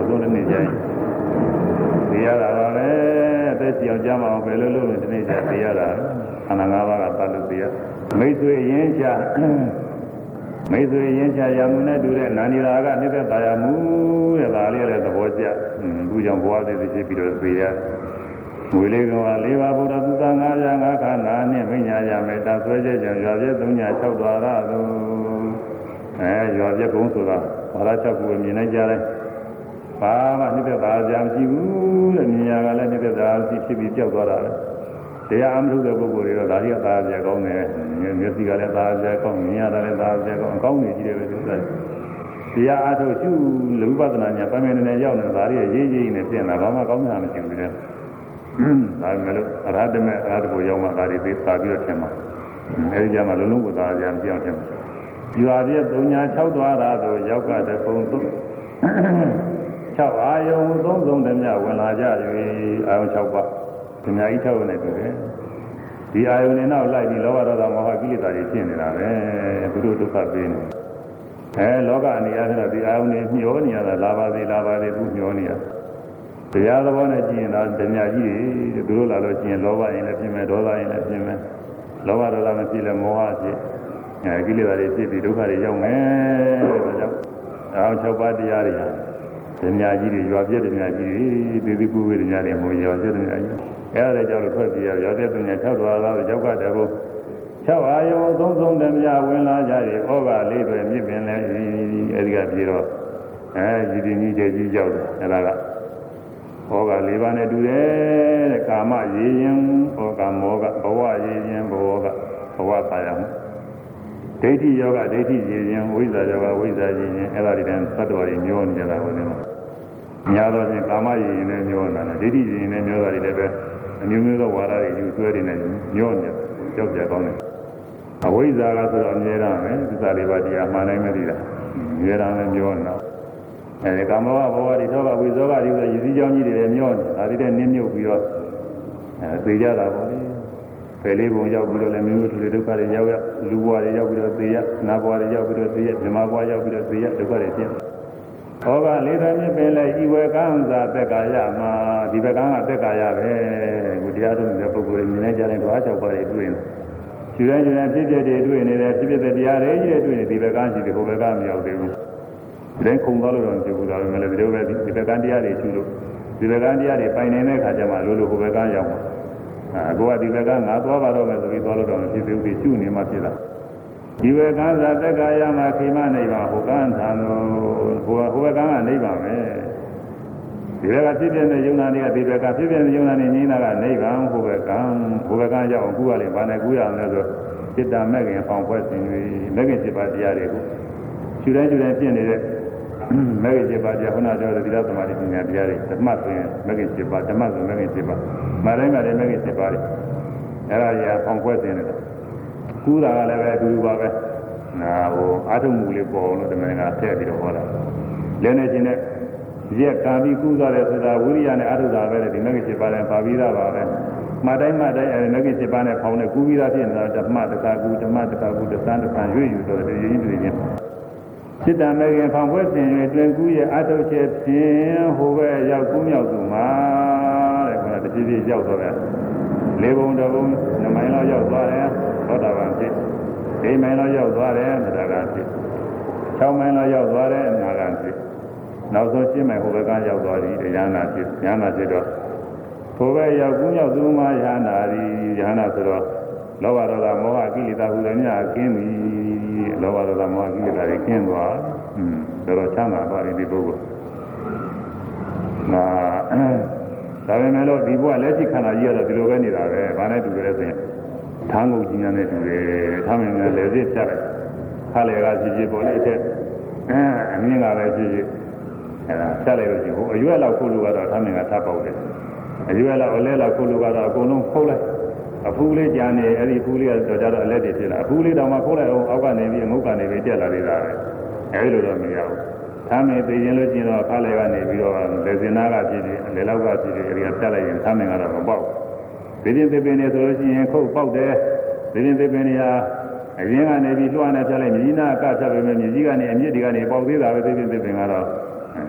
Speaker 1: ဆုံးတဲ့နေ့ကျရင်သိရတာပါပဲအသက်ကြီးအောင်ကြားမအောင်ပဲလို့လို့ဒီနေ့ကျသိရတာခန္ဓာ၅ပါးကသတ်လို့သိရမိတ်ဆွေရင်းချမိတ်ဆွေရင်းချရမှုနဲ့တူတဲ့နာနီရာကနှစ်သက်သာရမှုတဲ့ဒါလေးလည်းသဘောကျသူကြောင့်ဘဝသေးသေးဖြစ်ပြီးတော့သိရမွေလေးကောင်ကလေးပါးဘုရားသုသာငါးရာငါးခါနာနဲ့မိညာရမယ်တာဆွဲချက်ကြောင့်ရွာပြည့်သုံးညာ၆သွားရသောအဲရွာပြည့်ကုန်းဆိုတာဘာသာ၆ခုမြင်နိုင်ကြတယ်ဘာမှနှစ်သက်သာကြမရှိဘူးတဲ့မြင်ရကလည်းနှစ်သက်သာရှိဖြစ်ပြီးကြောက်သွားတာလေတရားအမှုတဲ့ပုဂ္ဂိုလ်တွေတော့ဒါကြီးကသာကြကောင်းတယ်မျက်စိကလည်းသာကြကောင်းမြင်ရတယ်လည်းသာကြကောင်းအကောင်းနေကြည့်တယ်ပဲသူကတရားအားထုတ်ရှုလူပဒနာညာပမေနနဲ့ရောက်နေတာဒါကြီးရေးရေးနဲ့ပြင်လာဘာမှကောင်းတာမရှိဘူးလေဒါမှမဟုတ်အရဟတမေအရဟတကိုရောက်မှဒါတွေသိသာပြီးတော့ထင်မှာအဲဒီကြမှာလုံးလုံးကိုသာကြမပြောင်းထင်မှာရွာပြည့်သုံးညာ၆သွားတာဆိုရောက်ကတဲ့ပုံသုံး၆အာယုံသုံးဆုံးတည်းမြဝင်လာကြ၍အာယုံ၆ပါးဒီများကြီးထောက်နေတယ်ဒီအာယုန်နဲ့နောက်လိုက်ပြီးလောဘဒေါသမောဟကိလေသာတွေရှင်းနေတာပဲသူတို့ဒုက္ခပေးနေအဲလောကအနေအထားဒီအာယုန်နဲ့မျောနေရတာလာပါသေးလာပါသေးသူမျောနေရတရားသဘောနဲ့ကြည့်ရင်တော့ဓမြကြီးတွေသူတို့လာလို့ကြည့်ရင်လောဘရင်လည်းဖြစ်မယ်ဒေါသရင်လည်းဖြစ်မယ်လောဘဒေါသမဖြစ်လဲမောဟဖြစ်အဲကိလေသာတွေဖြစ်ပြီးဒုက္ခတွေရောက်မယ်ဒါကြောင့်အာယုန်၆ပါးတရားတွေဟာဓမြကြီးတွေရွာပြည့်ဓမြကြီးတွေသေသေးကူဝေဓမြတွေမို့ရွာပြည့်ဓမြကြီးအဲဒါကြောင့်ထွက်ပြေးရရောတဲ့သူနဲ့၆တော်လာတော့ရောက်ကတဘော၆အာယုံသုံးဆုံးတည်းများဝင်လာကြတယ်ဩဃလေးပဲမြစ်ပင်လဲအဲဒီကပြေတော့အဲဒီဒီကြီးတဲ့ကြီးရောက်တယ်အဲဒါကဩဃလေးပါးနဲ့တူတယ်တဲ့ကာမရေရင်ဩဃမောကဘဝရေရင်ဘဝကဘဝပါရမှုဒိဋ္ဌိယောဂဒိဋ္ဌိရေရင်ဝိဇ္ဇာယောဂဝိဇ္ဇာရေရင်အဲဒါတွေတည်းသတ္တဝါတွေမျောနေကြတာကိုလည်းများတော့ချင်းကာမရေရင်နဲ့မျောနေတာဒိဋ္ဌိရေရင်နဲ့မျောတာတွေလည်းပဲအမျိုးမျိုးသောဝါဒတွေယူဆွဲနေတယ်ညောနေကြောက်ကြကောင်းတယ်အဝိဇ္ဇာကဆိုတော့အမြဲတမ်းပဲသစ္စာလေးပါးတရားမှန်နိုင်မသိတာအမြဲတမ်းပဲညောနေတာအဲဒီကာမဝဘဝတွေသောကဝိဇောကတွေဆိုရည်စည်းကြောင်းကြီးတွေလည်းညောနေဒါတွေနဲ့နင်းမြုပ်ပြီးတော့အဲသိကြတာပေါ့လေဖယ်လေးပုံရောက်ပြီးတော့လည်းမျိုးမျိုးထူဒုက္ခတွေရောက်ရလူဘဝတွေရောက်ပြီးတော့သိရနာဘဝတွေရောက်ပြီးတော့သိရဓမ္မဘဝရောက်ပြီးတော့သိရဒုက္ခတွေဖြစ်ဩဃလေးတော်မြင့်ပင်လဲဤဝေကံသာသက်ကာယမှာဒီဘကံကသက်ကာယပဲကိုတရားထုတ်နေတဲ့ပုဂ္ဂိုလ်တွေမြင်နေကြတဲ့ဓဝါ၆ပါးတွေတွေ့နေခြေရင်းခြေရင်းဖြစ်ဖြစ်တွေတွေ့နေတယ်ဖြစ်ဖြစ်တဲ့တရားတွေကြီးတွေတွေ့နေဒီဘကံရှိတယ်ဟိုဘကံမရောက်သေးဘူးတိုင်းခုံသွားလို့တော့ကြည့်ဘူးဒါပေမဲ့လည်းဒီလိုပဲဒီဘကံတရားတွေရှုလို့ဒီဘကံတရားတွေပိုင်နေတဲ့အခါကျမှလို့လို့ဟိုဘကံရောက်မှာအဲကိုကဒီဘကံငါသွားပါတော့မယ်ဆိုပြီးသွားလို့တော့မဖြစ်သေးဘူးရှုနေမှဖြစ်တာဒီဝေကံသာတက္ကာယမှာခိမနိဗ္ဗာန်ဟိုကံသာနောဟိုဟိုဘကံကနိဗ္ဗာန်ပဲဒီဘကဖြစ်ပြတဲ့ယုံနာတွေကဒီဘကဖြစ်ပြတဲ့ယုံနာတွေငြိမ်းတာကနိဗ္ဗာန်ဟိုဘကံဟိုဘကံရောက်အခုကလည်းဘာနဲ့ကူရအောင်လဲဆိုစိတ္တမဲ့ခင်ဖောင်ဖွဲ့စဉ်တွေမဲ့ခင်စိပါတရားတွေကိုခြူတိုင်းခြူတိုင်းပြင့်နေတဲ့မဲ့ခင်စိပါတရားခုနပြောတဲ့သီလသမာဓိပညာတရားတွေဓမ္မဆိုရင်မဲ့ခင်စိပါဓမ္မဆိုမဲ့ခင်စိပါမတိုင်းမတိုင်းမဲ့ခင်စိပါတွေအဲ့ဒါကြီးဖောင်ဖွဲ့စဉ်နေတာကူးတာကလည်းပဲအတူတူပါပဲ။နာဟိုအာထုံမှုလေးပေါ်လို့တမန်ကထည့်ပြီးတော့ဟောတာ။လည်းနေချင်းနဲ့ရက်ကံပြီးကူးသွားတယ်ဆိုတာဝိရိယနဲ့အာထုတာပဲဒီမဂ္ဂင်7ပါးနဲ့ပါပြီးသားပါပဲ။မှတ်တိုင်းမှတ်တိုင်းအဲဒီမဂ္ဂင်7ပါးနဲ့ဖောင်းနဲ့ကူးပြီးသားဖြစ်နေတာဓမ္မတက္ကကူဓမ္မတက္ကကူသံတက္ကရွေ့ယူဆိုတဲ့ရင်းတွေချင်းစိတ္တမဂ္ဂင်ဖောင်းဖွဲ့စဉ်တွင်တွင်ကူးရဲ့အာထုချက်ဖြင့်ဟိုဘက်ရောက်ကူးမြောက်သူမှာတဲ့ခေါင်းတဖြည်းဖြည်းရောက်သွားတယ်။လေးဘုံတစ်ဘုံနှစ်မိုင်လောက်ရောက်သွားတယ်သောတာပန်ဖြစ်ဒိမိုင်လောက်ရောက်သွားတယ်သဒ္ဒါကဖြစ်၆မိုင်လောက်ရောက်သွားတယ်အနာဂံဖြစ်နောက်ဆုံးရှင်းမိုင်ဟိုဘက်ကရောက်သွားပြီဉာဏဖြစ်ဉာဏဖြစ်တော့ဟိုဘက်ရောက်ကူးရောက်သူမှဉာဏရီဉာဏဆိုတော့လောဘဒေါသမောဟကိလေသာဟူသည်များကင်းပြီလောဘဒေါသမောဟကိလေသာတွေကင်းသွားอืมဒါတော့ချမ်းသာပါပြီဒီပုဂ္ဂိုလ်နာဒါပေမဲ့လို့ဒီဘဝလက်ရှိခန္ဓာကြီးကတော့ဒီလိုပဲနေတာပဲဘာနဲ့တူကြလဲဆိုရင်ထားငုတ်ကြီးများနဲ့တူတယ်ထားမင်းများလည်းစစ်ဖြတ်လိုက်ခါလေကကြည့်ကြည့်ပေါ်လိုက်တဲ့အမြင့်ကလည်းကြည့်ကြည့်အဲဒါဖြတ်လိုက်လို့ရှိရင်ဟိုအရွက်လောက်ခုလို့ကတော့ထားမင်းကထားပေါက်တယ်အရွက်လောက်အလဲလောက်ခုလို့ကတော့အကုန်လုံးဖုတ်လိုက်အဖူးလေးကြာနေအဲ့ဒီဖူးလေးကတော့ကြတော့အလက်တွေဖြစ်လာအဖူးလေးတောင်မှဖုတ်လိုက်အောင်အောက်ကနေပြီးအငုတ်ကနေပြီးတက်လာနေတာပဲအဲဒီလိုတော့မရဘူးထားမင်းသိရင်လို့ကျင်တော့ခါလေကနေပြီးတော့လေစင်နာကဖြစ်ပြီးလေလောက်ကဖြစ်ပြီးအဲဒီကဖြတ်လိုက်ရင်ထားမင်းကတော့မပေါက်ဒီပြင်သစ်ပင်နေဆိုလို့ရှိရင်ခုတ်ပေါက်တယ်ဒီပြင်သစ်ပင်နေရာအရင်ကနေပြီးလွှမ်းနေပြလိုက်မြည်နာကဖြတ်ပေးမယ်မြည်ကြီးကနေအမြင့်တွေကနေပေါက်သေးတာပဲသစ်ပင်သစ်ပင်ကတော့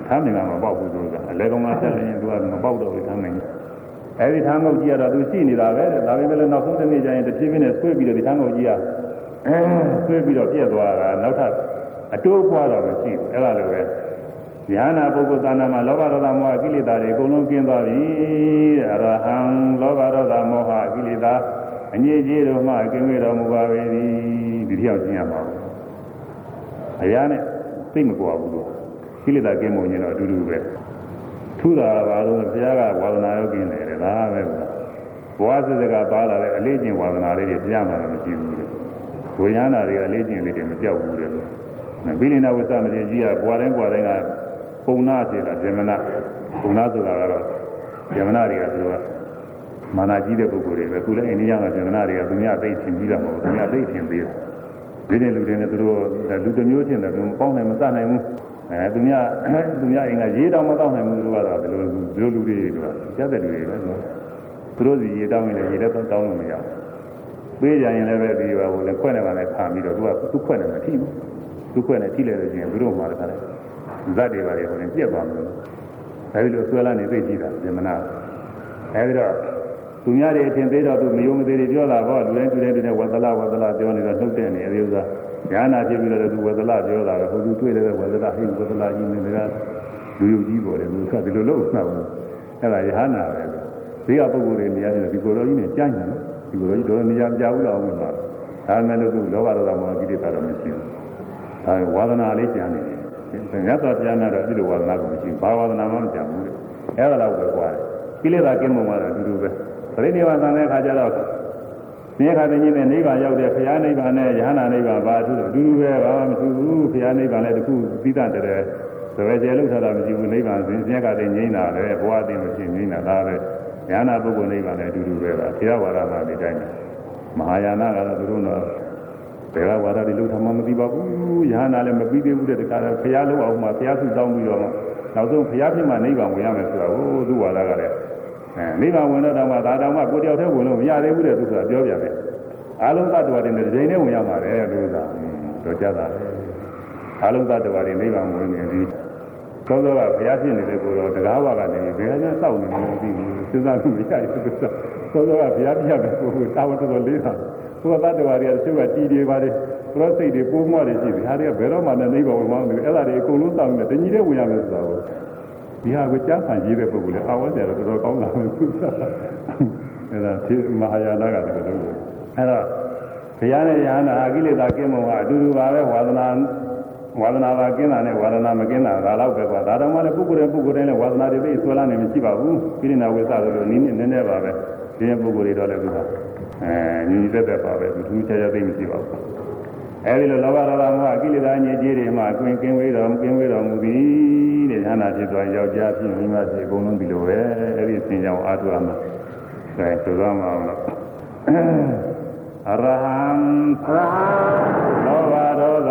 Speaker 1: မ်းမြင်မှာပေါက်ဘူးဆိုတာအလဲကောင်းကဆက်ရင်သူကမပေါက်တော့ဘူးထမ်းမြင်အဲဒီထမ်းငုတ်ကြီးကတော့သူရှိနေတာပဲဒါပေမဲ့လည်းနောက်ဆုံးတစ်နေ့ကျရင်တစ်ဖြည်းဖြည်းနဲ့ဆွဲပြီးတော့ဒီထမ်းငုတ်ကြီးကအဲဆွဲပြီးတော့ပြက်သွားတာနောက်ထပ်အတိုးပွားတော့မရှိဘူးအဲ့ဒါလိုပဲဉာဏပုဂ္ဂိုလ်သာနာမှာလောဘဒေါသမောဟကိလေသာတွေအကုန်လုံးကျင်းသွားပြီတဲ့အရဟံလောဘဒေါသမောဟကိလေသာအငြိကြီးတို့မှကျင်းဝေတော်မူပါပေသည်ဒီပြောင်းကျင်းရမှာဘူးအရာနဲ့သိမကွာဘူးလို့ကိလေသာကင်းမှုရင်တော့အတူတူပဲထူတာပါလို့ဘုရားကဝါဒနာရောကင်းတယ်ဒါပဲဘဝစစ်စကပါလာတဲ့အလေးကျင့်ဝါဒနာလေးတွေပြရမှာမရှိဘူးလေဝိညာဏတွေကအလေးကျင့်လေးတွေမပြောက်ဘူးလေဘိလိနာဝိသမတိကြီးကဘဝတိုင်းဘဝတိုင်းကပုံနာဆိုတာဇေမနာပုံနာဆိုတာကတော့ဇေမနာတွေကသူကမာနာကြီးတဲ့ပုဂ္ဂိုလ်တွေပဲခုလည်းအိန္ဒိယကဇေမနာတွေကသူများသိချင်းပြီးတာမဟုတ်ဘူးသူများသိချင်းပြီးတာဒီနေ့လူတွေနဲ့သူတို့လူတစ်မျိုးချင်းတယ်သူပေါင်းနိုင်မစနိုင်ဘူးအဲသူများသူများအိမ်ကရေးတောင်မတောင်းနိုင်ဘူးသူကတော့ဘယ်လိုဘယ်လိုလူတွေကကြားတဲ့လူတွေပဲသူတို့စီရေးတောင်းရင်လည်းရေးတော့တောင်းလို့မရဘူးပေးကြရင်လည်းပဲဒီပါဘူးလေခွက်နေပါလေခါပြီးတော့သူကသူ့ခွက်နေမှာထိဘူးသူ့ခွက်နေထိလိုက်လို့ရှိရင်သူတို့မှာတခါလဲဇတ်တွေပါလေဟိုရင်ပြက်သွားမှာလို့အဲဒီလိုဆွဲလာနေသိကြည့်တာဇမနာအဲဒီတော့သူများတွေအထင်သေးတော့သူမယုံမသေးတွေပြောတာပေါ့လူတိုင်းသူတိုင်းတွေဝသလဝသလပြောနေတော့နှုတ်တဲ့နေအဲဒီဥစ္စာဉာဏ်နာဖြစ်ပြီးတော့သူဝသလပြောတာပဲဟိုသူတွေ့တဲ့ဝသလဟိဝသလကြီးနေတာလူယုံကြီးပေါ်တယ်သူကဒီလိုလုပ်နေတာအဲဒါယဟနာပဲဒီကပုဂ္ဂိုလ်တွေနေရာနေဒီကိုယ်တော်ကြီးနဲ့ကြားညာနော်ဒီကိုယ်တော်ကြီးတော့နေရာပြဘူးတော့ဘူးလားဒါမှလည်းသူလောဘဒေါသမောဟကိလေသာတော့မရှိဘူးဒါဝါဒနာလေးကျန်နေတယ်မြတ်စွာဘုရားကတော့ဒီလိုဝါဒနာကိုမရှိဘူးဘာဝါဒနာမှမကျန်ဘူးလေအဲဒါတော့ပဲကွာကိလေသာကင်းမှုမှာတော့အတူတူပဲပရိနိဗ္ဗာန်သံတဲ့အခါကျတော့ဒီအခါတည်းကြီးနဲ့နိဗ္ဗာန်ရောက်တဲ့ဘုရားနိဗ္ဗာန်နဲ့ယဟနာနိဗ္ဗာန်ဘာသူအတူတူပဲဘာမှမထူးဘူးဘုရားနိဗ္ဗာန်လည်းတစ်ခုသီးသန့်တည်းသဘယ်ကျေလောက်ထားတာမရှိဘူးနိဗ္ဗာန်စဉ်စဉ်ကတည်းငြိမ်းတာပဲဘဝတည်းမရှိငြိမ်းတာဒါပဲယဟနာပုဂ္ဂိုလ်နိဗ္ဗာန်လည်းအတူတူပဲပါဘုရားဝါဒနာဒီတိုင်းမဟာယာနကတော့သူတို့တော့ဘယ်ကဝါဒတွေလို့ထမှမသိပါဘူးယဟနာလည်းမပြီးသေးဘူးတဲ့တခါတော့ဘုရားလောက်အောင်မှဘုရားဆုတောင်းပြီးတော့နောက်ဆုံးဘုရားဖြစ်မှနိဗ္ဗာန်ဝင်ရမယ်ဆိုတာဟိုသူ့ဝါဒကလည်းအဲနိဗ္ဗာန်ဝင်တော့တောင်မှဒါတောင်မှကိုယ်တယောက်တည်းဝင်လို့မရသေးဘူးတဲ့သူကပြောပြတယ်အာလုံးသတ္တဝါတွေနဲ့ဒီနေ့ဝင်ရမှာလေလို့သာတော့ကြတာအာလုံးသတ္တဝါတွေနိဗ္ဗာန်ဝင်နေပြီသောသောကဘုရားဖြစ်နေတဲ့ကိုယ်တော်တရားဝါကနေဘယ်ကမှစောင့်နေလို့ပြီးဘူးစဉ်းစားလို့မရဘူးသူကသောသောကဘုရားပြတဲ့ကိုယ်တာဝန်တော်လေးတာသူကသတ္တဝါတွေကသူကကြည်တွေပါတယ်သူတို့စိတ်တွေပိုးမွှတွေရှိတယ်ဒါတွေကဘယ်တော့မှလည်းနိဗ္ဗာန်ဝင်မှာမဟုတ်ဘူးအဲ့ဒါတွေအကုန်လုံးစောင့်နေတညီတဲ့ဝင်ရမယ်ဆိုတာကိုဒီဟာကိုကြားဆံရေးတဲ့ပုဂ္ဂိုလ်လေအာဝတ်တယ်တော့တော်တော်ကောင်းလာမယ်သူကအဲ့ဒါဒီမဟာယာနကလည်းတော့အဲ့တော့ဘုရားနဲ့ယဟနာအကိလေသာကင်းမှုကအတူတူပါပဲဝါဒနာဝါဒနာပါကင်းတာနဲ့ဝါဒနာမကင်းတာဒါတော့ပဲကွာဒါတော့မှလည်းပုဂ္ဂိုလ်ရဲ့ပုဂ္ဂိုလ်တိုင်းလည်းဝါဒနာတွေသိဆွဲလာနေမရှိပါဘူးပိဋိနာဝိသဆိုလို့နည်းနည်းနည်းနည်းပါပဲဒီပုဂ္ဂိုလ်တွေတော့လည်းသူကအဲညီညီသက်သက်ပါပဲသူသူချာချာသိမရှိပါဘူးအဲဒီလိုလောဘဒေါသမောဟကိလေသာညစ်ကြေးတွေမှာအကွင်ကင်းဝေးတော်ကင်းဝေးတော်မူသည်တဲ့ဉာဏ်ဖြစ်သွားယောက်ျားဖြစ်မိန်းမဖြစ်အကုန်လုံးဒီလိုပဲအဲဒီသင်ကြောင်အားထုတ်ရမှာအဲဆိုတော့မအောင်လို့အရဟံလောဘဒေါသ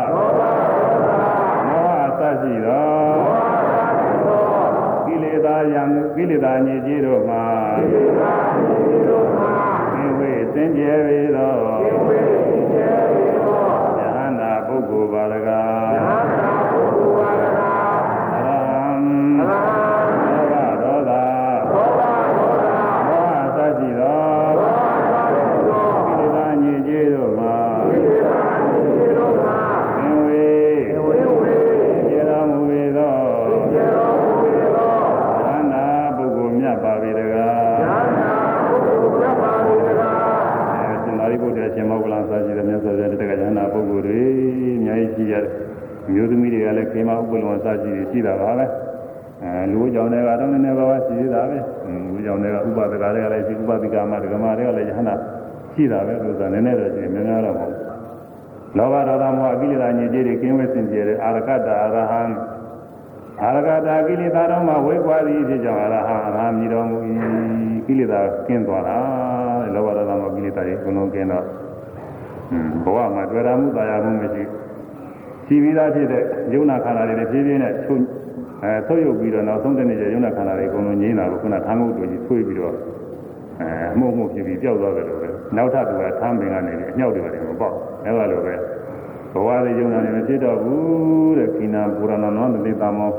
Speaker 1: မောဟသရှိသောကိလေသာယံကိလေသာညစ်ကြေးတို့မှာကင်းဝေးစင်ကြယ်ပေသောပုဂ္ဂိုလ်ပါရကားအရဟံလောဘဒေါသမောဟသရှိသောကိလေသာညစ်ကြေးတို့မှာသင်ဝေကျေတော်မူပေသောဉာဏပုဂ္ဂိုလ်မြတ်ပါပေတကားအဲဒီဘုရားရှင်မောဂလန်စာရှိတဲ့မြတ်စွာဘုရားတက္ကရာနာပုဂ္ဂိုလ်တွေအများကြီးရှိရတယ်မျိုးသမီးတွေကလည်းခေမဥပ္ပလုံစာရှိတွေရှိတာပါပဲအဲလူကြောင့်လည်းကတော့နည်းနည်းပါးပါးရှိသေးတာပဲလူကြောင့်လည်းဥပဒကာတွေကလည်းရှိဥပဒိကာမဒကမတွေကလည်းယဟနာရှိတာပဲလို့ဆိုတာနည်းနည်းတော့ရှိများများတော့မဟုတ်လောဘဒေါသမောဟအကိလေသာညစ်ကြေးတွေကင်းဝဲစင်ကြယ်တဲ့အာရကတအရဟံအာရကတာကိလေသာတော်မှာဝေကွာသည်ဖြစ်ကြောင်းအရဟံအရဟံမြည်တော်မူ၏ကိလေသာကင်းသွားတာလောဘဒေါသမောဟကိလေသာတွေအကုန်လုံးကင်းတော့ဘဝမှာတွေ့ရမှုတရားမှုမရှိရှိပြီးသားဖြစ်တဲ့ယုံနာခန္ဓာတွေနဲ့ဖြည်းဖြည်းနဲ့ချုပ်အဲဆုပ်ယုပ်ပြီးတော့နောက်ဆုံးတဲ့နေ့ကျယုံနာခန္ဓာတွေအကုန်လုံးငြိမ်းတာကိုခုနထမ်းမှုတို့ကြီးဆွေးပြီးတော့အဲအမှုမှုဖြစ်ပြီးပျောက်သွားတယ်လို့ပဲနောက်ထပ်သူကထမ်းပင်ကနေအမြောက်တွေပါတယ်မပေါ့အဲလိုပဲဘဝရဲ့ယုံနာတွေမဖြစ်တော့ဘူးတဲ့ခိနာပူရဏနောတိတမော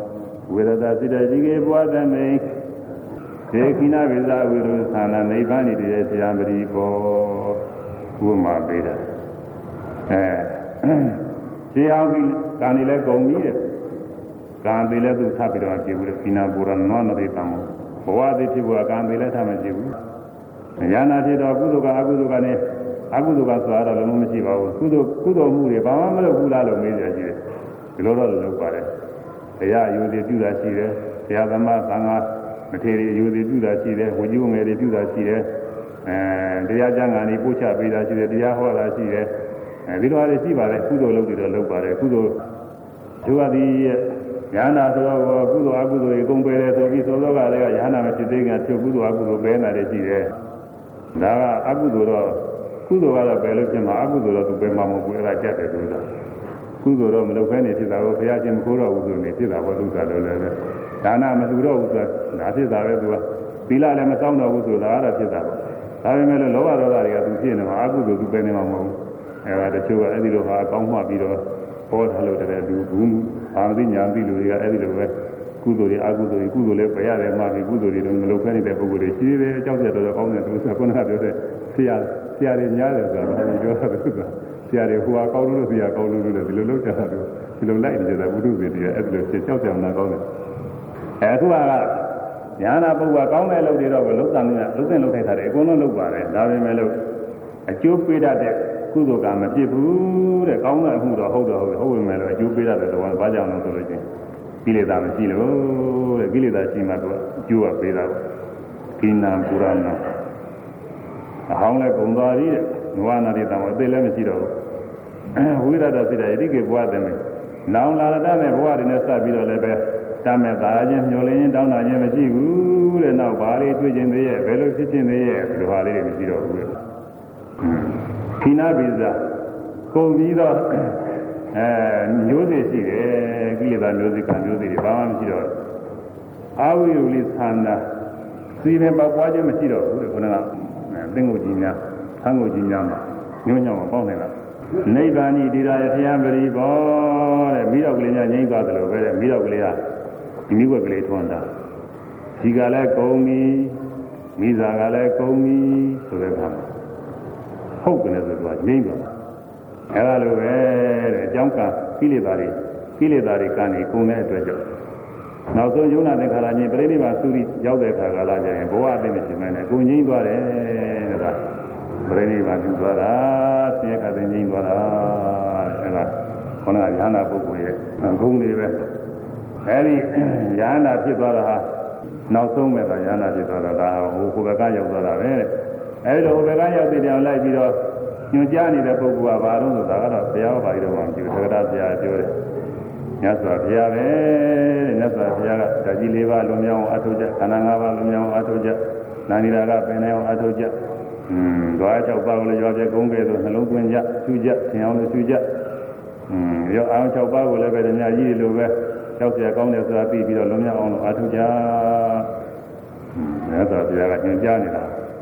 Speaker 1: ဝေဒတာစိတ္တကြီးကေဘဝသမေဒေခိနာဝိဇာဝိရုသနာနိဗ္ဗာန်ဤတည်းဆရာမတိဘောဥပမာပေးတာအဲရှင်းအောင်ပြီးကာနေလဲကုန်ပြီတဲ့ကံသေးလဲသူထပ်ပြီးတော့ပြည့်ဘူးတဲ့ခိနာဘူရနောနတိတံဘဝတိဖြစ်ဘူးကံသေးလဲထပ်မပြည့်ဘူးဉာဏ်ဖြစ်တော့ကုသိုလ်ကအကုသိုလ်ကနဲ့အကုသိုလ်ကဆိုတော့လည်းမရှိပါဘူးကုသိုလ်ကုသိုလ်မှုတွေဘာမှမလုပ်ဘူးလားလို့မေးကြရှိတယ်ဒီလိုတော့လုပ်ပါတယ်တရားအယူတွေပြုတာရှိတယ်တရားသမားသံဃာမထေရအယူတွေပြုတာရှိတယ်ဝိကြီးဝငယ်တွေပြုတာရှိတယ်အဲတရားကျမ်းဂန်တွေပို့ချပေးတာရှိတယ်တရားဟောတာရှိတယ်အဲဒီလိုအားရှိပါတယ်ကုသိုလ်လုပ်တွေတော့လုပ်ပါတယ်ကုသိုလ်ဒုဝတိရဲ့ဉာဏ်ဆိုတော့ကုသိုလ်အကုသိုလ်တွေကုန်ပယ်တယ်ဆိုပြီးသောသောကလည်းဉာဏ်မဖြစ်သေးခင်သူကုသိုလ်အကုသိုလ်ပဲနာတယ်ရှိတယ်ဒါကအကုသိုလ်တော့ကုသိုလ်ကတော့ပဲလို့ဖြစ်မှာအကုသိုလ်တော့သူပဲမှာမဟုတ်ဘူးအဲ့ဒါကြက်တယ်လို့ဆိုတာကုသိုလ်တော့မလုပ်ခဲနေဖြစ်တာကိုဘုရားရှင်မခိုးတော့ဘူးဆိုနေဖြစ်တာပေါ့လူစားလို့လည်းဒါနမလူတော့ဘူးဆိုတာဒါဖြစ်တာပဲသူကသီလလည်းမစောင့်တော့ဘူးဆိုတာအဲ့ဒါဖြစ်တာပေါ့ဒါပေမဲ့လည်းလောဘဒေါသတွေကသူဖြစ်နေမှာအကုသိုလ်သူပဲနေမှာမဟုတ်ဘူးအဲ့ဒါတချို့ကအဲ့ဒီလိုဟာအကောင်းမှပြီးတော့ဟောထားလို့တည်းသူဘူးဘာမသိညာသိလူတွေကအဲ့ဒီလိုပဲကုသိုလ်တွေအကုသိုလ်တွေကုသိုလ်လည်းပြရတယ်မှပြီးကုသိုလ်တွေတော့မလုပ်ခဲနေတဲ့ပုဂ္ဂိုလ်တွေရှိတယ်အကြောက်ရတော့ကောင်းတယ်သူကခုနကပြောတဲ့ဆရာဆရာတွေများတယ်ဆိုတာလည်းပြောတာသူကဆရာတွေဟိုဟာကောင်းလို့ဆရာကောင်းလို့လည်းဒီလိုလုပ်ကြတာသူဒီလိုလိုက်နေကြတာဘုသူတွေတည်းအဲ့ဒီလိုချက်ကြောက်ကြအောင်လာကောင်းတယ်အဲအခုကညာနာပုဂ္ဂိုလ်ကောင်းတဲ့လုပ်တွေတော့လုံတဲ့လုံတဲ့လုံထိုက်တာတွေအကုန်လုံးလုပ်ပါတယ်ဒါပေမဲ့လို့အကျိုးပေးတတ်တဲ့ကုသိုလ်ကမဖြစ်ဘူးတဲ့ကောင်းတဲ့အမှုတော့ဟုတ်တော့ဟုတ်ဟုတ်ပေမဲ့လို့အကျိုးပေးတတ်တဲ့တော့ဘာကြောင့်လဲဆိုလို့ချင်းကိလေသာမရှိလို့တဲ့ကိလေသာရှိမှသူကအကျိုးကပေးတာပေါ့ကိနာပူရဏအဟောင်းလဲပုံသွားပြီတဲ့နဝနာတိတံအသေးလည်းမရှိတော့ဘူးဝိရဒစိတ္တယတိကေဘဝတမေနောင်လာတဲ့ဘဝတွေနဲ့စပ်ပြီးတော့လည်းပဲတမ်းမဲ့သာခြင်းမျောလင်းရင်တောင်းတာခြင်းမရှိဘူးတဲ့နောက်ဘာလေးတွေ့ခြင်းသေးရဲ့ဘယ်လိုဖြစ်ခြင်းသေးရဲ့ဒီလိုဟာလေးတွေမရှိတော့ဘူးတဲ့ခိနာပိဇာကုန်ပြီးတော့အဲမျိုးစေ့ရှိတယ်ကိလေသာမျိုးစေ့ကမျိုးစေ့တွေဘာမှမရှိတော့အာဝိရုလိသန္တာစီရင်ပပွားခြင်းမရှိတော့ဘူးတဲ့ခုနကသင်္ကိုကြီးများသံကိုကြီးများမှာညွှန်းညောင်းပေါက်နေတာနိဗ္ဗာန်ဤဒီရာရဲ့ဘုရားပရိဘောတဲ့မိတော့ကလေးများငြိမ့်သွားတယ်လို့ပဲတဲ့မိတော့ကလေးကဒီမိဘကလေးထွန်းတာဒီကလည်းကုံပြီမိသားကလည်းကုံပြီဆိုတဲ့အခါဟုတ်တယ်ဆိုတော့ငြိမ့်သွားတာအဲလိုပဲတဲ့အကြောင်းကကိလေသာတွေကိလေသာတွေကနေကုံတဲ့အတွက်ကြောင့်နောက်ဆုံးယုံနာသင်္ခါရချင်းပြိဋိဘသုရိရောက်တဲ့အခါကလာကြရင်ဘဝအသိမရှိမှလည်းကုံငြိမ့်သွားတယ်တဲ့ဒါပြိဋိဘပြုသွားတာဆင်းရဲခါသိငြိမ့်သွားတာအဲဒါခေါင်းကဉာဏပုဂ္ဂိုလ်ရဲ့ဂုဏ်တွေပဲအဲဒီဉာဏဖြစ်သွားတာဟာနောက်ဆုံးမဲ့တာဉာဏဖြစ်သွားတာဒါဟိုကိုယ်ဘက်ကရောက်သွားတာပဲတဲ့အဲဒီလိုဘက်ကရောက်တဲ့တောင်လိုက်ပြီးတော့ညွှန်ကြားနေတဲ့ပုဂ္ဂိုလ်ကဘာလို့ဆိုတာကတော့ဘုရားဘာကြီးတော့မှမကြည့်ဘူးသက္ကရာဆရာပြောတယ်မြတ်စွာဘုရားပဲမြတ်စွာဘုရားကဓာကြီးလေးပါးလွန်မြောက်အောင်အထောက်ကြခန္ဓာ၅ပါးလွန်မြောက်အောင်အထောက်ကြနာနိရာကပင်နေအောင်အထောက်ကြอืมဓဝါ၆ပါးကိုလည်းရောပြကုန်းကဲဆိုနှလုံးသွင်းကြရှုကြသင်အောင်လို့ရှုကြอืมရောအောင်၆ပါးကိုလည်းပဲဓမြကြီးလိုပဲကြောက်เสียကောင်းတယ်ဆိုတာပြီးပြီးတော့လွန်မြောက်အောင်လို့အထောက်ကြอืมမြတ်စွာဘုရားကညွှန်ကြားနေတာ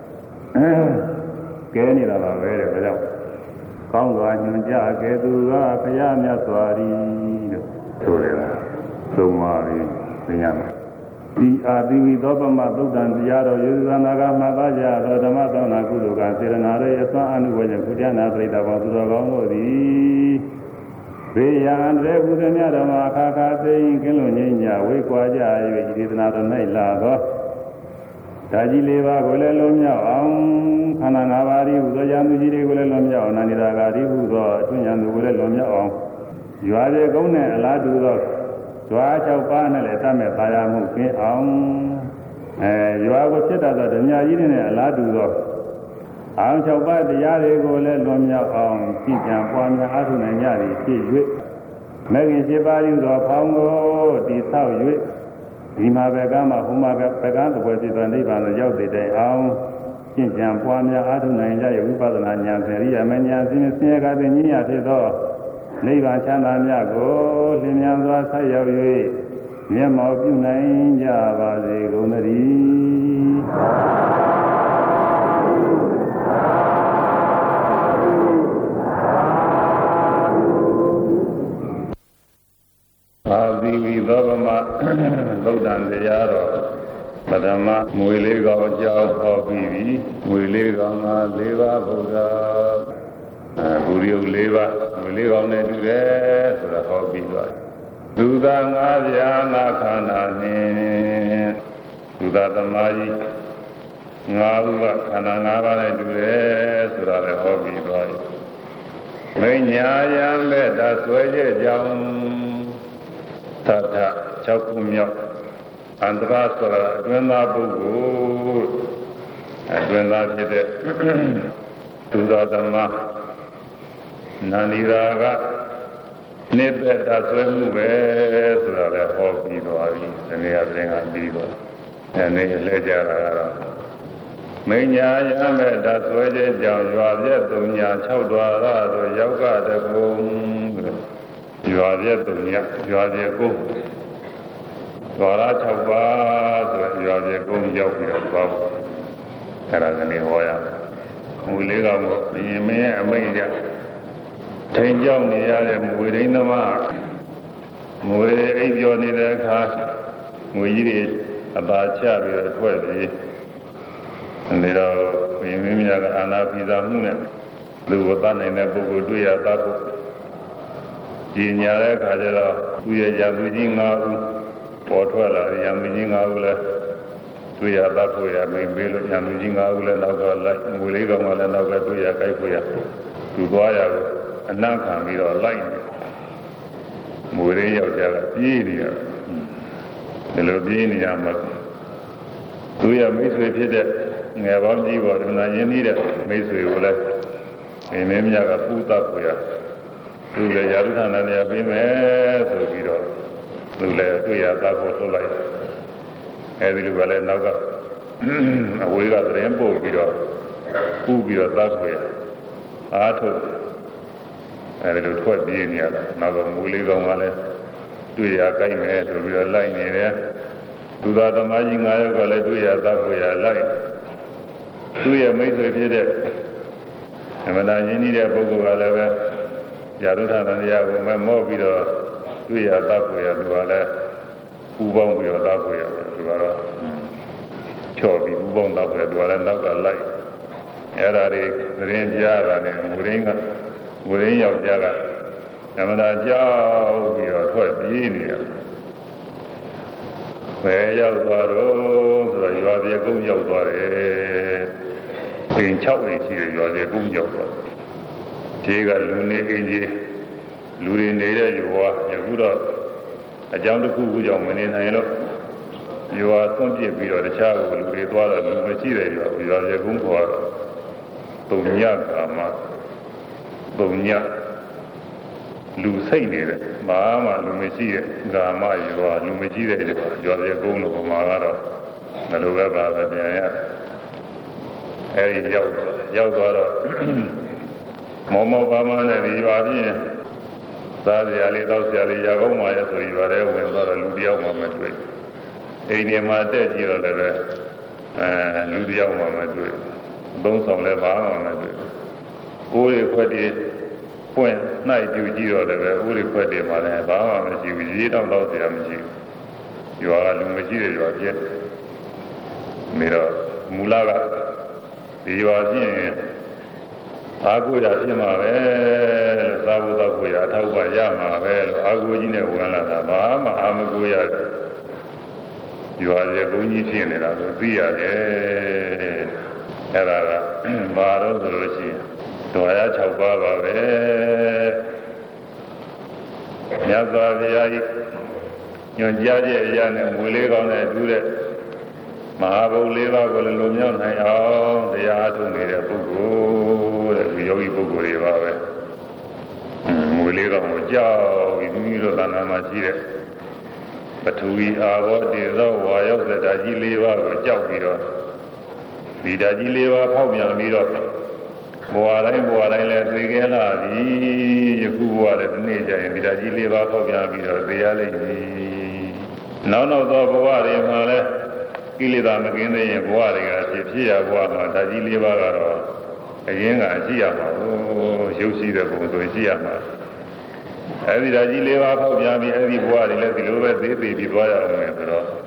Speaker 1: ကဲနေတာပါပဲတဲ့ဒါကြောင့်ကောင်းစွာညွှန်ကြားခဲ့သူကဘုရားမြတ်စွာရီလို့ဆိုရတာသုံးပါးပြီးသင်ရမယ်ဒီအာတိဝိသောပမသုတ်တံတရားတော်ယေသနာကမှတ်သားကြသောဓမ္မသောနာကုသိုလ်ကစေရနာရဲ့အစွမ်းအနုဝေယကုဋ္ဌာနာပရိသဘောသူတော်ကောင်းတို့သည်ဘေးရန်တဲ့ဘုရားမြတ်တော်မှာအခါခါသိရင်ကင်းလွန်ငြိမ်းကြဝေကွာကြ၍ဒီဒေသနာတော်၌လာသောဓာကြီးလေးပါးကိုလည်းလုံးမြောက်အောင်ခန္ဓာ၅ပါးဤဟူသောဉာဏ်သူကြီးတွေကိုလည်းလုံးမြောက်အောင်နာနိရာဂါဤဟူသောအထွဉာဏ်သူကိုလည်းလုံးမြောက်အောင်ရွာပြေကုန်းနဲ့အလားတူသောဇွာ၆ပါးနဲ့လည်းတတ်မဲ့သာယာမှုကင်းအောင်အဲရွာကိုဖြစ်တတ်သောဓမြကြီးတွေနဲ့အလားတူသောအောင်၆ပါးတရားတွေကိုလည်းလွန်မြောက်အောင်ကြည်ကြံပွားများအားထုတ်နိုင်ကြသည်ဖြစ်၍မဂ္ဂင်၈ပါးဤသောဖောင်းကိုတည်ဆောက်၍ဒီမှာဘက်ကမှဟိုမှာဘက်ကသဘောဖြစ်သောနိဗ္ဗာန်ကိုရောက်တဲ့တိုင်အောင်ကျင့်ကြံပွားများအားထုတ်နိုင်ကြရဝိပဿနာဉာဏ်ဖြင့်ရိယာမဉာဏ်စဉ်ဆင်းရဲကတဲ့ဉာဏ်ရဖြစ်သောနိဗ္ဗာန်ချမ်းသာမြတ်ကိုလင်းမြန်စွာဆက်ရောက်၍မျက်မှောက်ပြုနိုင်ကြပါစေကုန်သတည်းအာဇီဝိသောဗမသုဒ္ဓံတရားတော်ပထမမွေလေးကောင်အကြောင်းဟောပြီးပြီမွေလေးကောင်က၄ပါးဘုရားအဲဘူရိယ၄ပါးမွေလေးကောင်နဲ့တူတယ်ဆိုတာဟောပြီးသွားလူသာငါးပြားငါးခန္ဓာနှင့်လူသာသမားကြီးငါးဦးကခန္ဓာ၅ပါးနဲ့တူတယ်ဆိုတာလည်းဟောပြီးသွားပြီမိညာယံမဲ့ဒါဆွဲကြကြောင်းသတ္တ၆ခုမြောက်အန္တရာဆိုတာအတွင်းသားပုဂ္ဂိုလ်အတွင်းသားဖြစ်တဲ့သူသာသမနာနိရာကနိဗ္ဗာန်ဆွဲမှုပဲဆိုတာလည်းဟောပြီးသွားပြီဒီနေ့အပြင်ကပြီးသွားတယ်ဒီနေ့လဲကြတာကတော့မိညာယံမဲ့ဒါဆွဲကြကြောင်းရွာပြည့်သုံးညာ၆ဒွါရတို့ယောက်ကတကုံရွာပြည့်သုံးညာရွာပြည့်ကုံဒွါရ၆ပါးဆိုရွာပြည့်ကုံရောက်ပြီးတော့သွားဖို့အဲ့ဒါကနေဟောရမူလေးကောင်ကိုဘီမင်းရဲ့အမိတ်ရထိန်ကြောက်နေရတဲ့မွေရင်းသမားမွေအိပ်ပြောနေတဲ့အခါငွေကြီးတွေအသာချပြီးတော့ထွက်ပြီးနေတော့ဘီမင်းများကအာနာပိသာမှုနဲ့လူဝတ်နိုင်တဲ့ပုဂ္ဂိုလ်တွေ့ရတာဖို့ကြီးညာတဲ့အခါကျတော့သူရဲ့ရာသူကြီး၅ဦးပေါ်ထွက်လာရာသူကြီး၅ဦးလည်းတွေ့ရတာဖို့ရမင်းပေးလို့ရာသူကြီး၅ဦးလည်းနောက်ကလိုက်ငွေလေးကောင်ကလည်းနောက်ကတွေ့ရကြိုက်ဖို့ရသူသွားရလို့အနံ့ခံပြီးတော့လိုက်နေမွေလေးယောက်ျားကပြေးနေရတယ်ဒီလိုပြေးနေရမှာသူရမိတ်ဆွေဖြစ်တဲ့ငယ်ပေါင်းကြီးပေါ်ဒုနာရင်းနှီးတဲ့မိတ်ဆွေကိုလည်းအင်းမင်းများကပူတတ်ကိုရသူလည်းရာဇဌာနတရားပြီးမယ်ဆိုပြီးတော့သူလည်းတွေ့ရတာကိုထုတ်လိုက်အဲဒီလိုကလည်းနောက်ကအဝေးကသတင်းပို့ပြီးတော့ပူပြီးတော့တတ်ကိုရအားထုတ်အဲဒီလိုထွက်ပြေးနေရတာနောက်ကမူလေးကောင်ကလည်းတွေ့ရကြိုက်မယ်ဆိုပြီးတော့လိုက်နေတယ်သူသာသမားကြီး၅ယောက်ကလည်းတွေ့ရတတ်ကိုရလိုက်သူ့ရဲ့မိတ်ဆွေဖြစ်တဲ့အမှန်တရားရင်းနှီးတဲ့ပုဂ္ဂိုလ်ကလည်းပဲယာရုထသတရားကိုမမော့ပြီးတော့တွေ့ရတတ်ကိုရသူကလည်းပူပေါင်းပြီးတော့တတ်ကိုရသူကတော့ချော့ပြီးပူပေါင်းတတ်ကိုရသူကလည်းနောက်ကလိုက်အဲ့ဒါတွေသတင်းကြားတာနဲ့ငွေရင်းကငွေရင်းယောက်ျားကအမှန်တရားကြောက်ပြီးတော့ထွက်ပြေးနေတယ်ဘယ်ရောက်သွားတော့ဆိုတော့ရွာပြေကုန်းရောက်သွားတယ်ပင်၆အိမ်ရှိတယ်ရွာပြေကုန်းရောက်သွားဒီကလူနေအင်းကြီးလူတွေနေတဲ့ရွာယခုတော့အကြောင်းတစ်ခုခုကြောင့်မနေနိုင်လို့ရွာသွန့်ပြစ်ပြီးတော့တခြားလူတွေသွားတော့လူမရှိတဲ့ရွာရွာပြေကုန်းခေါ်တော့တုံညကာမတုံညလူစိတ်နေတယ်ဘာမှလူမရှိတဲ့ဂါမရွာလူမရှိတဲ့ရွာပြေကုန်းလို့ပမာကတော့မလိုပဲပါပဲပြန်ရအဲဒီရောက်ရောက်သွားတော့မောမောပါမနဲ့ဒီရွာပြင်းသားစရာလေးတောက်စရာလေးရကောင်းပါရဲ့ဆိုရွာထဲဝင်သွားတော့လူတယောက်မှမတွေ့အိမ်ထဲမှာတက်ကြည့်တော့လည်းပဲအဲလူတယောက်မှမတွေ့သုံးဆောင်လည်းဘာမှမတွေ့ကိုယ်ရခွက်တည်းပွင့်နိုင်ပြူကြည့်တော့လည်းပဲဥရိခွက်တွေမှာလည်းဘာမှမရှိဘူးရေးတောင်းတော့စရာမရှိဘူးရွာကလူမရှိတဲ့ရွာပြည့်နေတော့မူလကဒီရွာပြည့်အာကိုရဖြစ်မှာပဲလို့သာဝတ္တကိုရအထောက်ပံ့ရမှာပဲလို့အာကိုကြီးနဲ့ဝင်လာတာဘာမှအာမကိုရတယ်ရွာရဲ့ဘုန်းကြီးဖြစ်နေတာဆိုသိရတယ်အဲ့ဒါကဘာလို့ဆိုလို့ရှိရင်ဒွါရ၆ပါးပါပဲမြတ်စွာဘုရားကြီးညွှန်ကြားချက်အရာနဲ့မွေလေးကောင်းတဲ့တူးတဲ့မဟာဘုံလေးပါးကိုလည်းလုံမြောက်နိုင်အောင်တရားထုတ်နေတဲ့ပုဂ္ဂိုလ်တဲ့ဒီယောဂီပုဂ္ဂိုလ်တွေပါပဲမွေလေးကောင်းကိုကြောက်ပြီးမိမိတို့သဏ္ဍာန်မှာရှိတဲ့ပထဝီအာဘောတေဇောဝါယောသတ္တကြီးလေးပါးကိုကြောက်ပြီးတော့ဒီဓာကြီးလေးပါးဖောက်ပြန်ပြီးတော့ဘဝတိုင်းဘဝတိုင်းလည်းသိခဲ့လာပြီယခုဘဝလည်းဒီနေ့ကျရင်ဒီဓာကြီးလေးပါးဖောက်ပြန်ပြီးတော့သိရလိမ့်မယ်နောက်နောက်သောဘဝတွေမှာလည်းကိလေသာမကင်းသေးရင်ဘဝတွေကဖြစ်ဖြစ်ရဘဝမှာဓာကြီးလေးပါးကတော့အရင်ကရှိရမှာကိုရုပ်ရှိတဲ့ပုံဆိုရှိရမှာအဲဒီဓာကြီးလေးပါးဖောက်ပြန်ပြီးအဲဒီဘဝတွေလည်းဒီလိုပဲသိသိပြီးသွားရအောင်လေဆိုတော့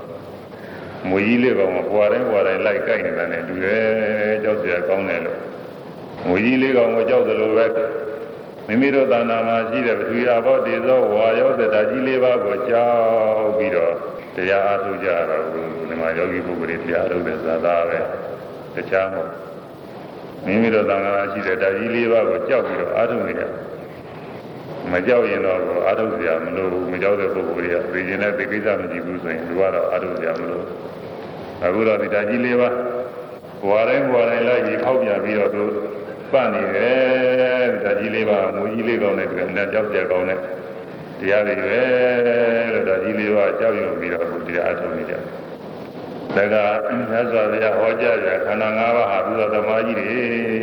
Speaker 1: မွေကြီးလေးကောင်ကဘွာတိုင်းဘွာတိုင်းလိုက်ကြိုက်နေတာနဲ့တူတယ်ကြောက်စရာကောင်းတယ်လို့မွေကြီးလေးကောင်ကိုကြောက်တယ်လို့ပဲမိမိတို့သာနာမှာရှိတဲ့ပထဝီအဘောတေဇောဝါယောသတ္တကြီးလေးပါးကိုကြောက်ပြီးတော့တရားအားထုတ်ကြတော့ဒီမှာယောဂီပုဂ္ဂိုလ်တွေတရားထုတ်တဲ့ဇာတာပဲတခြားမဟုတ်မိမိတို့သာနာမှာရှိတဲ့ဓာတ်ကြီးလေးပါးကိုကြောက်ပြီးတော့အားထုတ်နေတယ်မကြောက်ရင်တော့အားထုတ်စရာမလိုဘူးမကြောက်တဲ့ပုဂ္ဂိုလ်တွေကသိကျင်တဲ့သိကိစ္စမရှိဘူးဆိုရင်သူကတော့အားထုတ်စရာမလိုအခုတော့ဒီဓာတ်ကြီးလေးပါးဘွာတိုင်းဘွာတိုင်းလိုက်ပြီးဖောက်ပြန်ပြီးတော့သူပတ်နေတယ်ဓာတ်ကြီးလေးပါးမူကြီးလေးကောင်းတဲ့ကနဲ့ကြောက်ကြကောင်းတဲ့တရားတွေပဲလို့ဓာတ်ကြီးလေးပါးကြောက်ရွံ့ပြီးတော့တရားအားထုတ်နေကြတယ်ဒါကမြတ်စွာဘုရားဟောကြားကြခန္ဓာ၅ပါးဟာဘုရားသမားကြီးတွေ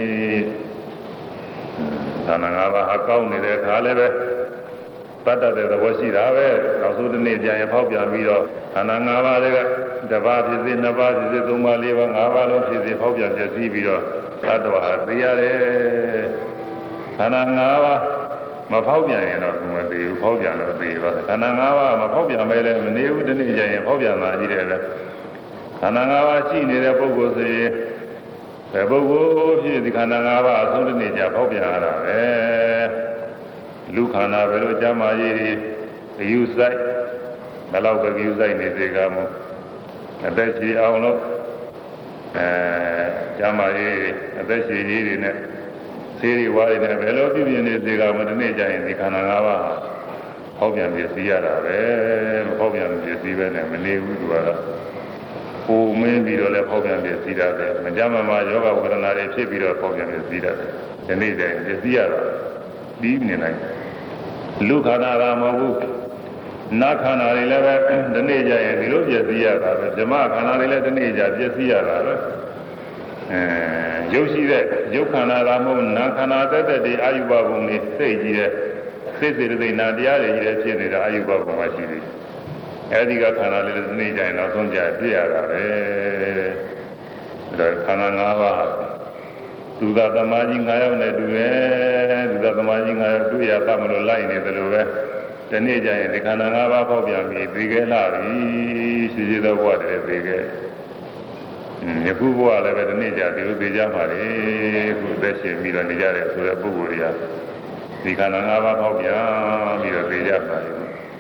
Speaker 1: ခန္ဓာ၅ပါးအကောင်းနေတဲ့ခါလည်းပဲတတ်တတ်တဲ့သဘောရှိတာပဲနောက်ဆုံးတစ်နေ့ပြန်ရင်ဖောက်ပြန်ပြီးတော့ခန္ဓာ၅ပါးတွေကတစ်ပါးဖြစ်စေနှစ်ပါးဖြစ်စေသုံးပါးလေးပါးငါးပါးလုံးဖြစ်စေဖောက်ပြန်ပြည့်စည်ပြီးတော့သတ္တဝါသိရတယ်ခန္ဓာ၅ပါးမဖောက်ပြန်ရင်တော့မသိဘူးဖောက်ပြန်တော့သိပါခန္ဓာ၅ပါးမဖောက်ပြန်ပဲလည်းမနေဘူးတစ်နေ့ကျရင်ဖောက်ပြန်လာကြည့်တယ်လေခန္ဓာ၅ပါးရှိနေတဲ့ပုဂ္ဂိုလ်ဆိုရင်ဘယ်ပုဂ္ဂိုလ်ဖြစ်ဒီခန္ဓာ၅ပါးအဆုံးတစ်နေ့ကျဖောက်ပြန်ရတာပဲလူခန္ဓာပဲလို့ကျမ်းမာရေးအယူဆိုင်ဘယ်တော့ပဲယူဆိုင်နေစေကမအသက်ကြီးအောင်လို့အဲကျမ်းမာရေးအသက်ရှိရေးတွေနဲ့ဆေးတွေဝါးတွေနဲ့ဘယ်လိုပြုပြင်နေစေကမဒီနေ့ကျရင်ဒီခန္ဓာ၅ပါးဖောက်ပြန်ပြည့်စည်ရတာပဲမဖောက်ပြန်ပြည့်စည်ပဲနဲ့မနေဘူးသူကတော့ပုံမင်းပြီးတော့လည်းဖောက်ပြန်ပြည့်စည်ရတယ်မကြမ်းမမာယောဂဝေဒနာတွေဖြစ်ပြီးတော့ဖောက်ပြန်ပြည့်စည်ရတယ်ဒီနေ့ကျရင်ပြည့်စည်ရတာပြီးနေနိုင်လူခန္ဓာကမဟုတ်ဘူးနာခန္ဓာတွေလည်းပဲဒီနေ့ကျရင်ဒီလိုပြည့်စည်ရတာပဲဓမ္မခန္ဓာတွေလည်းဒီနေ့ကျပြည့်စည်ရတာပဲအဲရုပ်ရှိတဲ့ရုပ်ခန္ဓာကမဟုတ်နာခန္ဓာတက်တက်ဒီအာယုဘဘုံလေးစိတ်ကြီးတဲ့စိတ်စေတသိက်နာတရားတွေကြီးတဲ့ဖြစ်နေတာအာယုဘဘုံမှာရှိတယ်အဲဒီကခန္ဓာလေးဒီနေ့ကျရင်နောက်ဆုံးကျပြည့်ရတာပဲဒါခန္ဓာ၅ပါးသူသာသမားကြီး၅ယောက်နဲ့တူတယ်သူသာသမားကြီး၅ယောက်တွေ့ရသမလို့လိုက်နေတယ်လို့ပဲဒီနေ့ကျရင်ဒီခန္ဓာ၅ပါးဖောက်ပြန်ပြီးပြီးခဲ့လာပြီရှိရှိသောဘဝတည်းပြီးခဲ့ယခုဘဝလည်းပဲဒီနေ့ကျဒီလိုသိကြပါလေခုသက်ရှင်ပြီးတော့နေကြတယ်ဆိုတဲ့ပုဂ္ဂိုလ်တွေကဒီခန္ဓာ၅ပါးဖောက်ပြန်ပြီးတော့သိကြပါလေ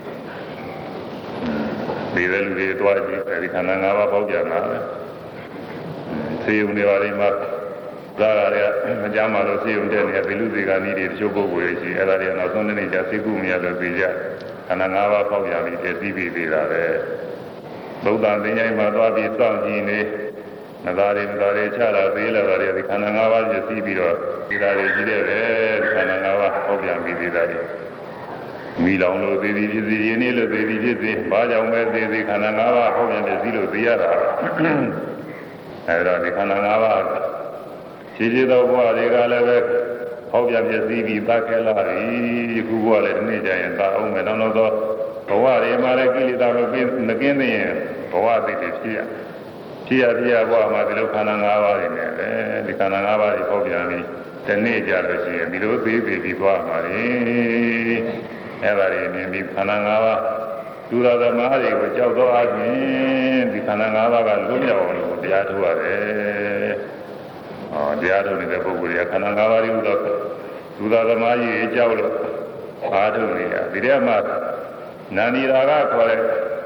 Speaker 1: ဒီလိုလူတွေတွားကြည့်ဒီခန္ဓာ၅ပါးဖောက်ပြန်တာပဲသေုံတွေပါလိမ့်မှာဒါရတဲ့မကြမ်းမှလို့သေုံတဲ့နေဒီလူတွေကနီးတွေတချို့ပုဂ္ဂိုလ်တွေရှိအဲ့ဒါတွေနောက်ဆုံးနေ့ကျသိကုမရလို့သိကြခန္ဓာ၅ပါးဖောက်ပြန်ပြီးတည်ပြီးပြီးတာပဲဘုရားသင်္ချိုင်းမှာသွားပြီးစောင့်ကြည့်နေနသာတွေနသာတွေချလာသေးလာတယ်ဒီခန္ဓာ၅ပါးပြည့်စည်ပြီးတော့ဒီဓာတ်တွေကြီးတဲ့ပဲခန္ဓာ၅ပါးဖောက်ပြန်ပြီးသေးတာတွေမိလောင်လို့သေးသည်ဖြစ်စီရင်းနေလို့သေးသည်ဖြစ်စီဘာကြောင့်ပဲသေးသည်ခန္ဓာ၅ပါးဖောက်ပြန်ပြည့်စည်လို့သိရတာအဲဒါဒီခန္ဓာ၅ပါးရှိရှိသောဘဝတွေကလည်းပဲဖောက်ပြန်ပြည့်စည်ပြီးသတ်ခဲ့လာပြီယခုဘဝလည်းဒီနေ့ကျရင်သာအောင်မယ်နောက်တော့ဘဝတွေမှာလည်းကိလေသာမကင်းမကင်းသေးရင်ဘဝသိတွေဖြစ်ရဖြစ်ရဖြစ်ရဘဝမှာဒီလိုခန္ဓာ၅ပါးတွေနဲ့ပဲဒီခန္ဓာ၅ပါးတွေဖောက်ပြန်ပြီးဒီနေ့ကြလို့ရှိရင်ဒီလိုသေးသေးပြီးသွားမှာလေအဲ့ဒါတွေမြင်ပြီးခန္ဓာ၅ပါးသူတော်သမားတွေကိုကြောက်တော့အချင်းဒီခန္ဓာ၅ပါးကလွတ်မြောက်အောင်လို့တရားထုတ်ရတယ်။ဟောတရားထုတ်နေတဲ့ပုဂ္ဂိုလ်တွေကခန္ဓာ၅ပါးတွေဥတော့သူတော်သမားကြီးကြောက်လို့အားထုတ်နေရဒီထဲမှာနာနီရာကခေါ်တဲ့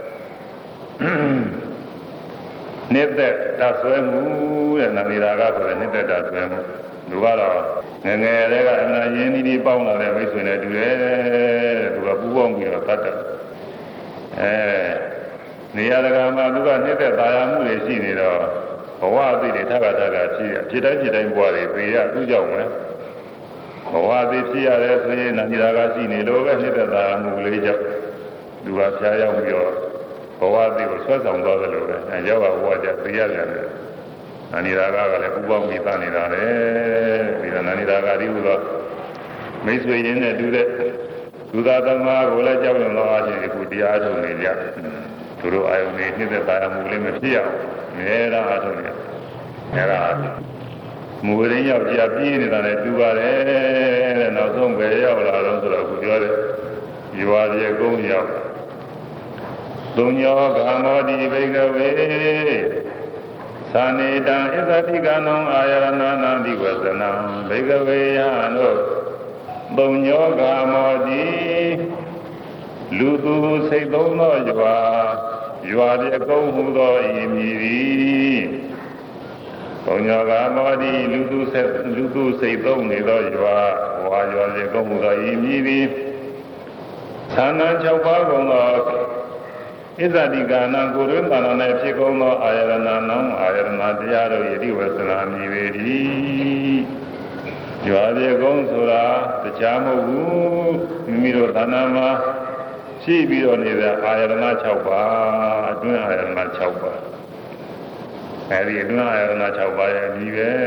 Speaker 1: နိတ္တတဆွဲမှုတဲ့နာနီရာကခေါ်တဲ့နိတ္တတဆွဲမှုလူကတော့ငငယ်လေးကအနာရင်းကြီးပေါင်းလာတဲ့မိတ်ဆွေနဲ့တူတယ်သူကပူပေါင်းပြီးတော့တတ်တယ်အဲနေရာတကာမှာသူကနှိမ့်သက်သာယာမှုတွေရှိနေတော့ဘဝအသိတွေထပ်ထပ်ကဖြစ်ရဖြစ်တိုင်းဖြစ်တိုင်းဘဝတွေသိရသူ့ကြောင့်ပဲဘဝအသိဖြစ်ရတယ်ဆိုရင်နာမည်ကရှိနေလို့ပဲနှိမ့်သက်သာယာမှုလေးကြောင့်သူကဖျားရောက်ပြီးတော့ဘဝအသိကိုဆွဲဆောင်သွားတယ်လို့ပဲအဲရောက်ဘဝကြသိရပြန်တယ်နာနီရာကကလည်းပူပေါင်းပြီးသားနေတာလေဒီနာနီရာကဒီလိုတော့မိတ်ဆွေရင်းနဲ့တူတဲ့သူသာသမားကိုလည်းကြောက်ရွံ့တော့အချင်းအခုတရားထုတ်နေကြသူတို့အာယုန်နဲ့နှိမ့်သက်သာမှုလေးမဖြစ်အောင်ငဲတာအားထုတ်နေအဲဒါမူရင်းရောက်ကြပြေးနေတာနဲ့တူပါတယ်တဲ့နောက်ဆုံးပဲရောက်လာတော့ဆိုတော့အခုပြောတယ်ရွာပြေကုန်းရောက်သုံးညောဂမောတိဘိကဝေသာနေတံဣသတိကနံအာယရဏနာတိဝသနံဘိကဝေယတို့သုံးညောဂမောတိလူသူစိတ်သုံးသောရွာရွာတဲ့ကုန်းဟူသောဤမည်သည်သုံးညောဂမောတိလူသူစိတ်လူသူစိတ်သုံးနေသောရွာဝါရွာတဲ့ကုန်းဟူသောဤမည်သည်သာနာ၆ပါးကုန်သောဣဇတိကာနံကိုယ်တွင်သာနာ၌ဖြစ်ကုန်သောအာယရဏနံအာယရဏတရားတို့ယတိဝဆနာမြည်ပေသည်ရွာပြေကုန်းဆိုတာတရားမဟုတ်ဘူးမိမိတို့သာနာမှာရှိပြီးတော့နေတဲ့အာယရဏ၆ပါးအတွင်းအာယရဏ၆ပါးအဲဒီအတွင်းအာယရဏ၆ပါးရဲ့အမည်ပဲ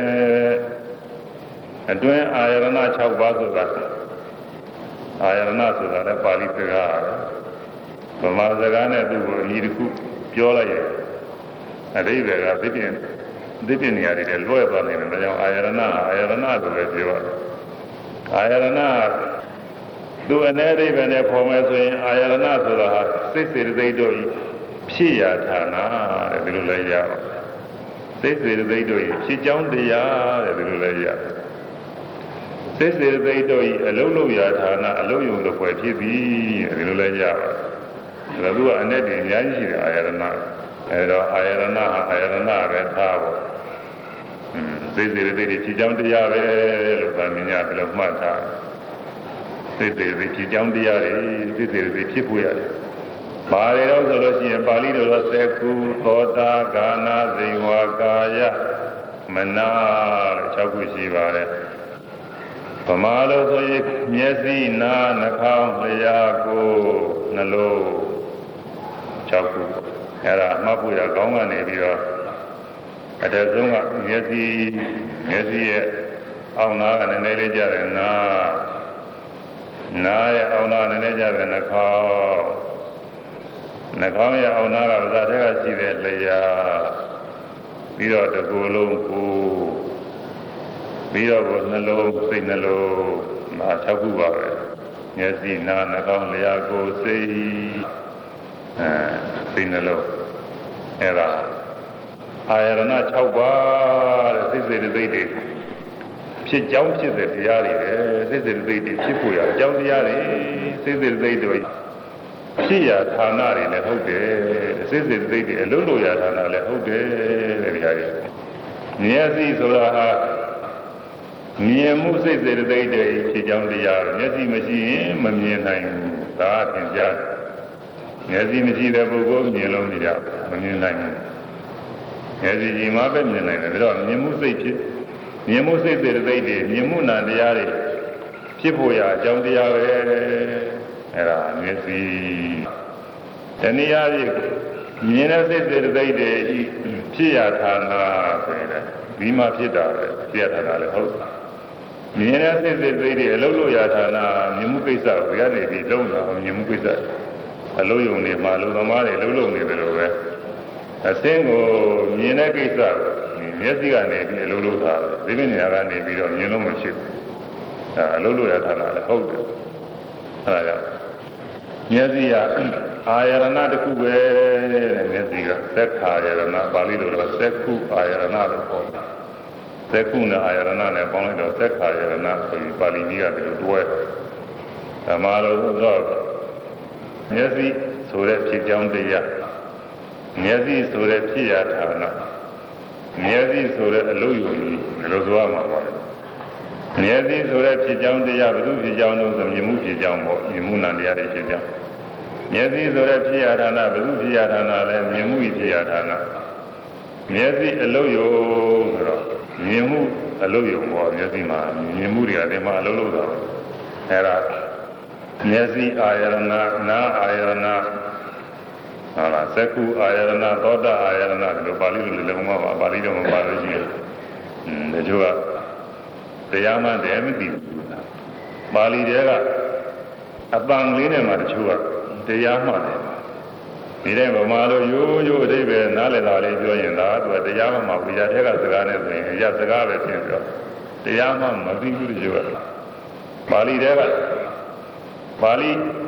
Speaker 1: အတွင်းအာယရဏ၆ပါးဆိုတာအာယရဏဆိုတာလည်းပါဠိစကားဗမာစကားနဲ့သူ့ကိုအမည်တစ်ခုပြောလိုက်ရင်အဓိပ္ပာယ်ကသိပြင်းသိပြင်းနေရတယ်လွဲ့သွားနေတယ်ဒါကြောင့်အာယရဏအာယရဏဆိုလည်းပြောရတယ်အာယရဏသူအနေအဓိပ္ပာယ်နဲ့ဖော်မယ်ဆိုရင်အာယရဏဆိုတာဟာစိတ်စေတသိက်တို့ဖြစ်ရဌာနတဲ့ဒီလိုလည်းရပါစိတ်စေတသိက်တို့ဖြစ်ကြောင်းတရားတဲ့ဒီလိုလည်းရစိတ်စေတသိက်တို့အလုံးလုံးရာဌာနအလုံးယုံတစ်ဖွဲ့ဖြစ်ပြီးဒီလိုလည်းရပါဒါကသူကအနဲ့တင်အများကြီးရှိတယ်အာယရဏအဲတော့အာယရဏဟာအာယရဏပဲထားဖို့စိတ်စေတသိက်တွေဖြစ်ကြောင်းတရားပဲလို့သာမင်းများဘယ်လိုမှတ်ထားစိတ်စေတသိက်ဖြစ်ကြောင်းတရားတွေစိတ်စေတသိက်ဖြစ်ဖို့ရတယ်။ဘာတွေတော့ဆိုလို့ရှိရင်ပါဠိတော်သက္ကုသောတာဂာနာဇိဝကာယမနာလို့၆ခုရှိပါတယ်။ဗမာလိုဆိုရင်မျက်စိနားနှာခေါင်းလျှာကိုယ်နှလုံး၆ခုအဲ့ဒါမှတ်ဖို့ရကောင်းကနေပြီးတော့အတဆုံးကမျက်စိမျက်စိရဲ့အောက်နားကနည်းနည်းလေးကြတယ်နားနားရဲ့အောက်နားနည်းနည်းကြတယ်နှာခေါင်းနှာခေါင်းရဲ့အောက်နားကဗဇာတဲ့ကရှိတဲ့လျှာပြီးတော့တစ်ကိုယ်လုံးကိုပြီးတော့ကိုနှလုံးစိတ်နှလုံးနား၆ခုပါပဲမျက်စိနားနှာခေါင်းလျှာကိုယ်စိတ်အဲစိတ်နှလုံးအဲ့ဒါအာယရဏ၆ပါးတဲ့စိတ်စေတသိက်တွေဖြစ်ကြောင်းဖြစ်တဲ့တရားတွေပဲစိတ်စေတသိက်တွေဖြစ်ဖို့ရအကြောင်းတရားတွေစိတ်စေတသိက်တွေဖြစ်ရာဌာနတွေလည်းဟုတ်တယ်စိတ်စေတသိက်တွေအလုံးလို့ရာဌာနလည်းဟုတ်တယ်တဲ့တရားတွေမျက်စိဆိုတာဟာမြင်မှုစိတ်စေတသိက်တွေဖြစ်ကြောင်းတရားမျက်စိမရှိရင်မမြင်နိုင်ဘူးဒါအပြင်ကြားမျက်စိမရှိတဲ့ပုဂ္ဂိုလ်မြင်လို့မရမမြင်နိုင်ဘူးမျက်စိကြီးမှပဲမြင်နိုင်တယ်ဒါတော့မြင်မှုစိတ်ဖြစ်မြင်မှုစိတ်စေတသိက်တွေမြင်မှုနာတရားတွေဖြစ်ဖို့ရအကြောင်းတရားပဲအဲ့ဒါမျက်စိတဏှာကြီးမြင်တဲ့စိတ်စေတသိက်တွေဖြစ်ရဌာနဆိုရင်ဒီမှာဖြစ်တာပဲဖြစ်ရဌာနလည်းဟုတ်မြင်တဲ့စိတ်စေတသိက်တွေအလုံးလို့ရဌာနမြင်မှုကိစ္စကိုရနေပြီးလုံးတာမြင်မှုကိစ္စအလုံးယုံနေမှာလူသမားတွေလုံးလုံးနေတယ်လို့ပဲအစင်းကိုမြင်တဲ့ကိစ္စမျက်စိကနေပြီးအလုံးလုံးတာဒီလိုနေရာကနေပြီးတော့မြင်လို့မရှိဘူးအဲအလုံးလို့ရဌာနလည်းဟုတ်တယ်အဲဒါကြောင့်မျက်စိကအာယရဏတစ်ခုပဲတဲ့မျက်စိကသက်ခာယရဏပါဠိလိုတော့သက်ခုအာယရဏလို့ခေါ်တယ်သက်ခုနဲ့အာယရဏနဲ့ပေါင်းလိုက်တော့သက်ခာယရဏဆိုပြီးပါဠိနည်းကဒီလိုတွဲဓမ္မလိုတော့မျက်စိဆိုတဲ့ဖြစ်ကြောင်းတရားမျက်စိဆိုတဲ့ဖြစ်ရဌာနမျက်စိဆိုတဲ့အလုံးယုံကြီးဘယ်လိုဆိုရမှာပါလဲမျက်စိဆိုတဲ့ဖြစ်ကြောင်းတရားဘုသူဖြစ်ကြောင်းလို့ဆိုမြင်မှုဖြစ်ကြောင်းပေါ့မြင်မှုနာတရားတွေဖြစ်ကြောင်းမျက်စိဆိုတဲ့ဖြစ်ရဌာနဘုသူဖြစ်ရဌာနလည်းမြင်မှုဖြစ်ရဌာနမျက်စိအလုံးယုံဆိုတော့မြင်မှုအလုံးယုံပေါ့မျက်စိမှာမြင်မှုတွေကဒီမှာအလုံးလုံးတာအဲ့ဒါမျက်စိအာယရဏနာအာယရဏဟာလားသက္ကုအာယရဏသောတာအာယရဏဒီလိုပါဠိလိုလည်းမပါပါဠိတော့မပါလို့ရှိရင်ဒါကြောင့်တရားမှတည်းမသိဘူးပါဠိတွေကအပံလေးနဲ့မှတချို့ကတရားမှတယ်ဒီတဲ့ဗမာလိုရိုးရိုးအဓိပ္ပာယ်နားလည်တာလေးပြောရင်ဒါကသူကတရားမှမဟုတ်ဘူးတရားထဲကစကားနဲ့ဆိုရင်အရာစကားပဲဖြစ်ပြီးတော့တရားမှမသိဘူးတချို့ကပါဠိတွေကပါဠိ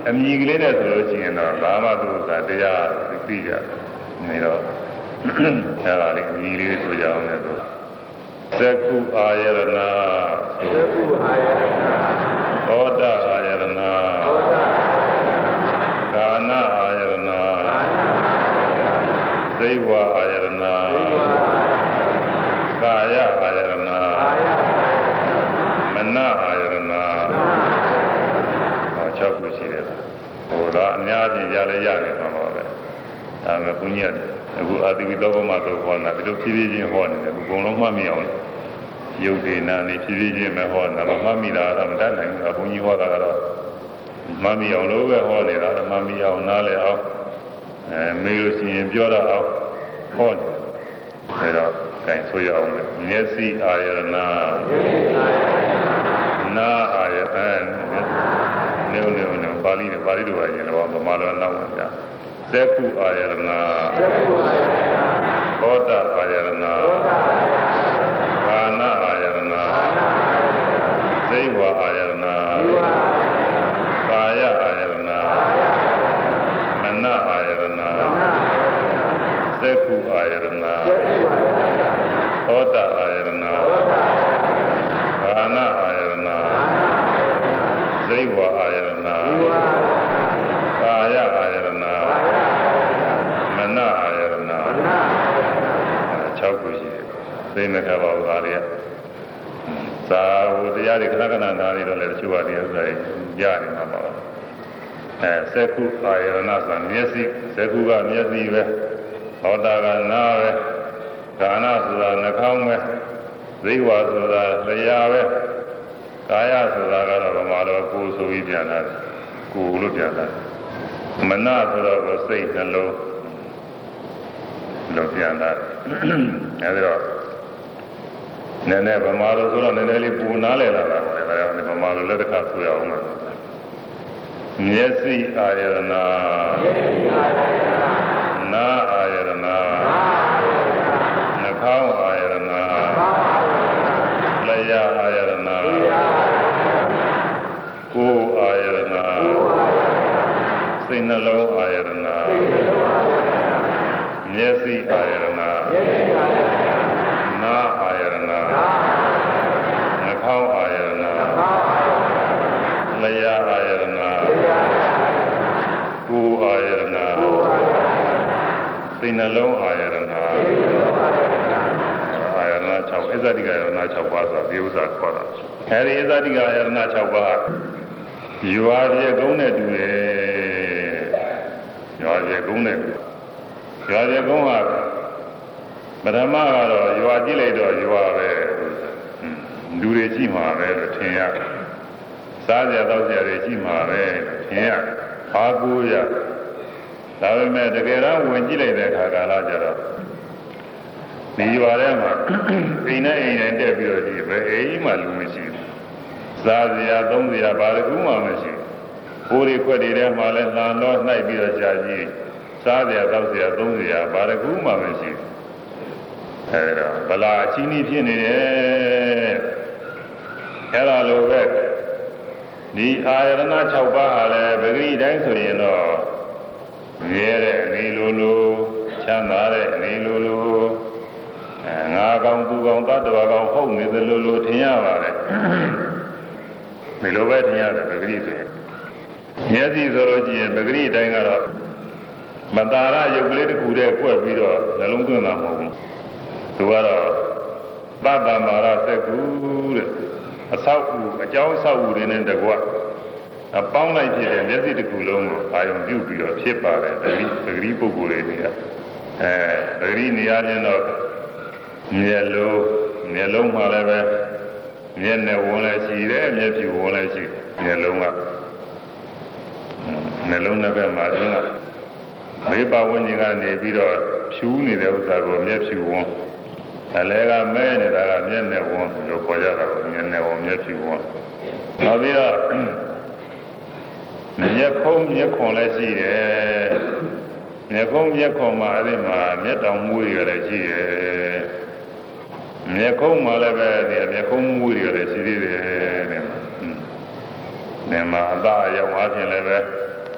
Speaker 1: အမြင်ကလေးနဲ့ဆိုလို့ရှိရင်တော့ဘာမှသူကတရားသိကြနေတော့အဲဒါလေးအမြင်လေးဆိုကြအောင်လည်းသူသက္ကုအာယရဏသက္ကုအာယရဏသောတာအာယရဏသောတာကာဏအာယရဏသိဝအာယရဏကာယအာယရဏမနအာယရဏဟော၆ခုရှိတယ်ဟိုတော့အများကြီးရလည်းရတယ်မှာပါပဲဒါမှဘုန်းကြီးကအခုအာတိဝိသောဘမတော့ဟောတာဒီလိုဖြည်းဖြည်းချင်းဟောနေတယ်ဘုံလုံးမှတ်မိအောင်ယုတ်ဒေနာနေဖြည်းဖြည်းချင်းမဟောတာမှတ်မိတာတော့မတတ်နိုင်ဘူးဘုန်းကြီးဟောတာကတော့မှတ်မိအောင်လို့ပဲဟောနေတာမှတ်မိအောင်နားလည်အောင်အဲမေးလို့ရှိရင်ပြောတော့အောင်ဟောတယ်အဲတော့အဲဆိုရအောင်မျက်စိအာယရဏနာအာယတန်နေနေနေပါဠိနဲ့ပါဠိလိုပါရင်တော့ဗမာလိုနောက်ပါဗျာသက္ကုအာယရဏသောတာအာယရဏကာဏအာယရဏသိဝအာယရဏကာယအာယရဏမနအာယရဏသက္ကုအာယရဏသောတာအာယရဏကာဏအာယရဏသိဝအာယရဏကာယအာယရဏမနအာယရဏ၆ခုရှိတယ်သိနေကြပါဦးသားတွေကသာဝတရားတွေခဏခဏနားနေတော့လည်းတချို့ဟာတရားဥစ္စာတွေကြားနေမှာပါအဲသက္ကုအာယရဏဆိုမျက်စိသက္ကုကမျက်စိပဲသောတာကနားပဲကာဏဆိုတာနှာခေါင်းပဲသိဝဆိုတာလျှာပဲကာယဆိုတာကတော့ဗမာလိုကိုယ်ဆိုပြီးပြန်လာတယ်ကိုယ်လို့ပြန်လာတယ်မနဆိုတော့ကိုယ်စိတ်နှလုံးလို့ပြန်လာတယ်အဲဒီတော့နည်းနည်းဗမာလိုဆိုတော့နည်းနည်းလေးပူနားလည်လာတာပဲဒါကြောင့်ဗမာလိုလက်တစ်ခါဆိုရအောင်မယ်မျက်စိအာယရဏနာအာယရဏနှာခေါင်းအာယရဏလျှာအာယရဏကိုယ်အာယရဏစိတ်နှလုံးအာယရဏမျက်စိအာယရဏနာအာယရဏနှာခေါင်းအာယရဏလျှာအာယရဏကိုယ်အာယရဏစိတ်နှလုံးအာယရဏအာယရဏ၆အဇတိကအာယရဏ၆ပါးဆိုတာဒီဥစ္စာခေါ်တာအဲဒီအဇတိကအာယရဏ၆ပါးရွာပြေကုန်းနဲ့တူတယ်ရွာပြေကုန်းနဲ့ရွာပြေကုန်းကပထမကတော့ရွာကြည့်လိုက်တော့ရွာပဲလူတွေကြည့်မှာပဲလို့ထင်ရတယ်စားကြတော့ကြတွေကြည့်မှာပဲထင်ရဘာကိုရဒါပေမဲ့တကယ်တော့ဝင်ကြည့်လိုက်တဲ့အခါကာလကျတော့ဒီရွာထဲမှာအိမ်နဲ့အိမ်နဲ့တက်ပြီးတော့ဒီပဲအိမ်မှလူမရှိဘူးစားစရာသုံးစရာဘာတစ်ခုမှမရှိဘူးဘိုးတွေခွက်တွေထဲမှာလည်းလှန်တော့နှိုက်ပြီးတော့ကြာကြီးစားစရာတောက်စရာသုံးစရာဘာတစ်ခုမှမရှိဘူးအဲဒါဗလာအချင်းကြီးဖြစ်နေတယ်အဲဒါလိုပဲဒီအာယရဏ၆ပါးဟာလည်းပဂရိတိုင်းဆိုရင်တော့မြဲတဲ့အနေလိုလိုချမ်းသာတဲ့အနေလိုလိုအဲငါကောင်သူကောင်တတ္တဝါကောင်ဟုတ်နေသလိုလိုထင်ရပါတယ်ဒီလိုပဲထင်ရတယ်ပဂရိဆိုရင်မျက်စိဆိုလို့ရှိရင်ပဂရိတိုင်းကတော့မတာရရုပ်ကလေးတစ်ခုတည်းကွက်ပြီးတော့နှလုံးသွင်းတာမဟုတ်ဘူးသူကတော့သဗ္ဗမာရသက္ကုတဲ့အဆောက်အဦအကြောင်းအဆောက်အဦတွေနဲ့တကွအပေါင်းလိုက်ဖြစ်တဲ့မျက်စိတစ်ခုလုံးကိုအာရုံပြုပြီးတော့ဖြစ်ပါတယ်ပဂရိပဂရိပုဂ္ဂိုလ်တွေတွေကအဲပဂရိနေရာချင်းတော့မျက်လုံးမျက်လုံးမှာလည်းပဲမျက်နဲ့ဝင်လည်းရှိတယ်မျက်ဖြူဝင်လည်းရှိတယ်မျက်လုံးကမျက်လုံးတစ်ဘက်မှာသူကမေးပါဝဉ္ဇဉ်ကနေပြီးတော့ဖြူနေတဲ့ဥစ္စာကိုမျက်ဖြူဝင်အလဲကမဲနေတာကမျက်နဲ့ဝင်လို့ခေါ်ကြတာကိုမျက်နဲ့ဝင်မျက်ဖြူဝင်နောက်ပြီးတော့မျက်ခုံးမျက်ခွန်လည်းရှိတယ်မျက်ခုံးမျက်ခွန်မှာအဲ့ဒီမှာမျက်တောင်မွေးရလည်းရှိတယ်မျက်ခုံးမှာလည်းပဲဒီမျက်ခုံးမွေးရလည်းရှိသေးတယ်တဲ့။ဒီမှာအသာအရောင်အချင်းလည်းပဲ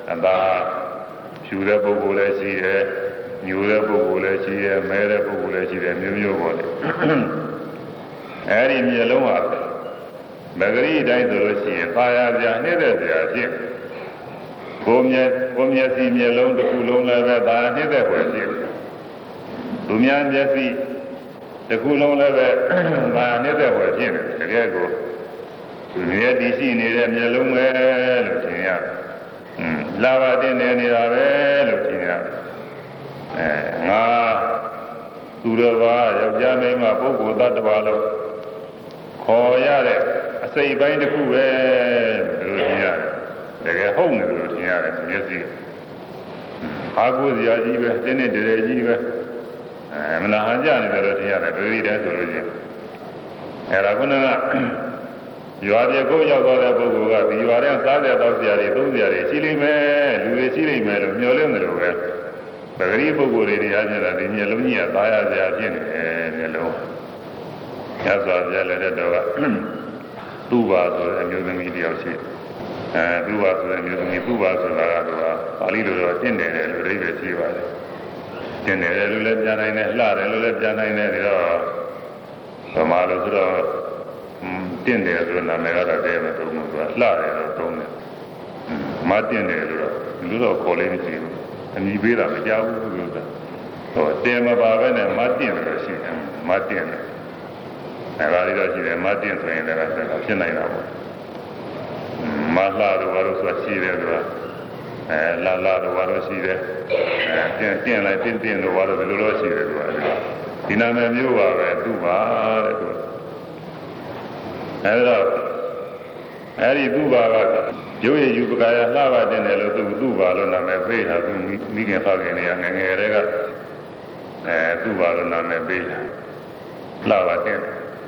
Speaker 1: အသာဖြူတဲ့ပုဂ္ဂိုလ်လည်းရှိတယ်ညူတဲ့ပုဂ္ဂိုလ်လည်းရှိတယ်မဲတဲ့ပုဂ္ဂိုလ်လည်းရှိတယ်မျိုးမျိုးပေါ့လေအဲဒီမျက်လုံးဟာမဂရီတိုင်းဆိုလို့ရှိရင်သာယာပြနှိမ့်တဲ့ပြဖြစ်ကိုမျက်ကိုမျက်စိမျက်လုံးတစ်ခုလုံးလည်းပဲသာနှိမ့်တဲ့ဖွယ်ဖြစ်သူများမျက်စိတစ်ခုလုံးလည်းပဲသာနှိမ့်တဲ့ဖွယ်ဖြစ်တယ်တကယ်ကိုသူမျက်တည်ရှိနေတဲ့မျက်လုံးပဲလို့ထင်ရတယ်။อืมလာပါတင်နေနေတာပဲလို့ထင်ရတယ်။အဲငါသူတော်ဘာယောက်ျားမိန်းမပုဂ္ဂိုလ်သတ္တဝါလို့ခေါ်ရတဲ့အစိတ်ပိုင်းတစ်ခုပဲလို့ထင်ရတယ်။တကယ်ဟုတ်တယ်လို့ထင်ရတယ်မျက်စိ။အာကိုစရာကြီးပဲတင်းနေတည်းကြီးပဲအဲမနာဟန်ကြနေတယ်လို့ထင်ရတယ်ဒိဋ္ဌိတည်းဆိုလို့ချင်းအဲဒါခုနကရွာပြေကိုရောက်သွားတဲ့ပုဂ္ဂိုလ်ကဒီရွာထဲစားတဲ့တောက်စရာတွေသုံးစရာတွေရှိလိမ့်မယ်လူတွေရှိလိမ့်မယ်လို့မျှော်လင့်တယ်လို့ပဲပဂရိပုဂ္ဂိုလ်တွေတရားကျတာဒီမျက်လုံးကြီးကသားရစရာဖြစ်နေတယ်မျက်လုံးညစွာပြလည်းတဲ့တော့ကသူ့ပါဆိုတဲ့အမျိုးသမီးတယောက်ရှိအဲသူ့ပါဆိုတဲ့အမျိုးသမီးသူ့ပါဆိုတာကတော့ပါဠိလိုတော့တင့်တယ်လို့အဓိပ္ပာယ်ရှိပါတယ်တင့်တယ်လို့လည်းပြန်နိုင်တယ်လှတယ်လို့လည်းပြန်နိုင်တယ်ဒါတော့ဗမာလိုဆိုတော့တင့်တယ်ဆိုတဲ့နာမည်ကတော့တည်းမသုံးဘူးသူကလှတယ်လို့သုံးတယ်မတင့်တယ်လို့လူတော့ခေါ်လေးမရှိဘူးအမည်ပေးတာမကြောက်ဘူးလို့ဆိုတာဟောတင်မပါပဲနဲ့မတင့်တယ်လို့ရှိတယ်မတင့်တယ်အဲဒါလေးတော့ရှိတယ်မတင့်ဆိုရင်လည်းဖြစ်နိုင်တာပေါ့မလှတော့ဘာလို့ဆိုတာရှိတယ်ဆိုတာအဲလာလာတော့ဘာလို့ရှိတယ်အဲတင့်တင့်လိုက်တင့်တင့်တော့ဘာလို့ဘယ်လိုလို့ရှိတယ်ဆိုတာဒီနာမည်မျိုးပါပဲသူ့ပါတဲ့သူအဲဒါအဲဒီသူ့ဘာကရုပ်ရည်ယူပကာယလှပါတင်တယ်လို့သူသူ့ဘာလို့နာမည်ပေးတာသူမိခင်ဖခင်တွေကငငယ်တွေကအဲသူ့ဘာလို့နာမည်ပေးတာလှပါတင်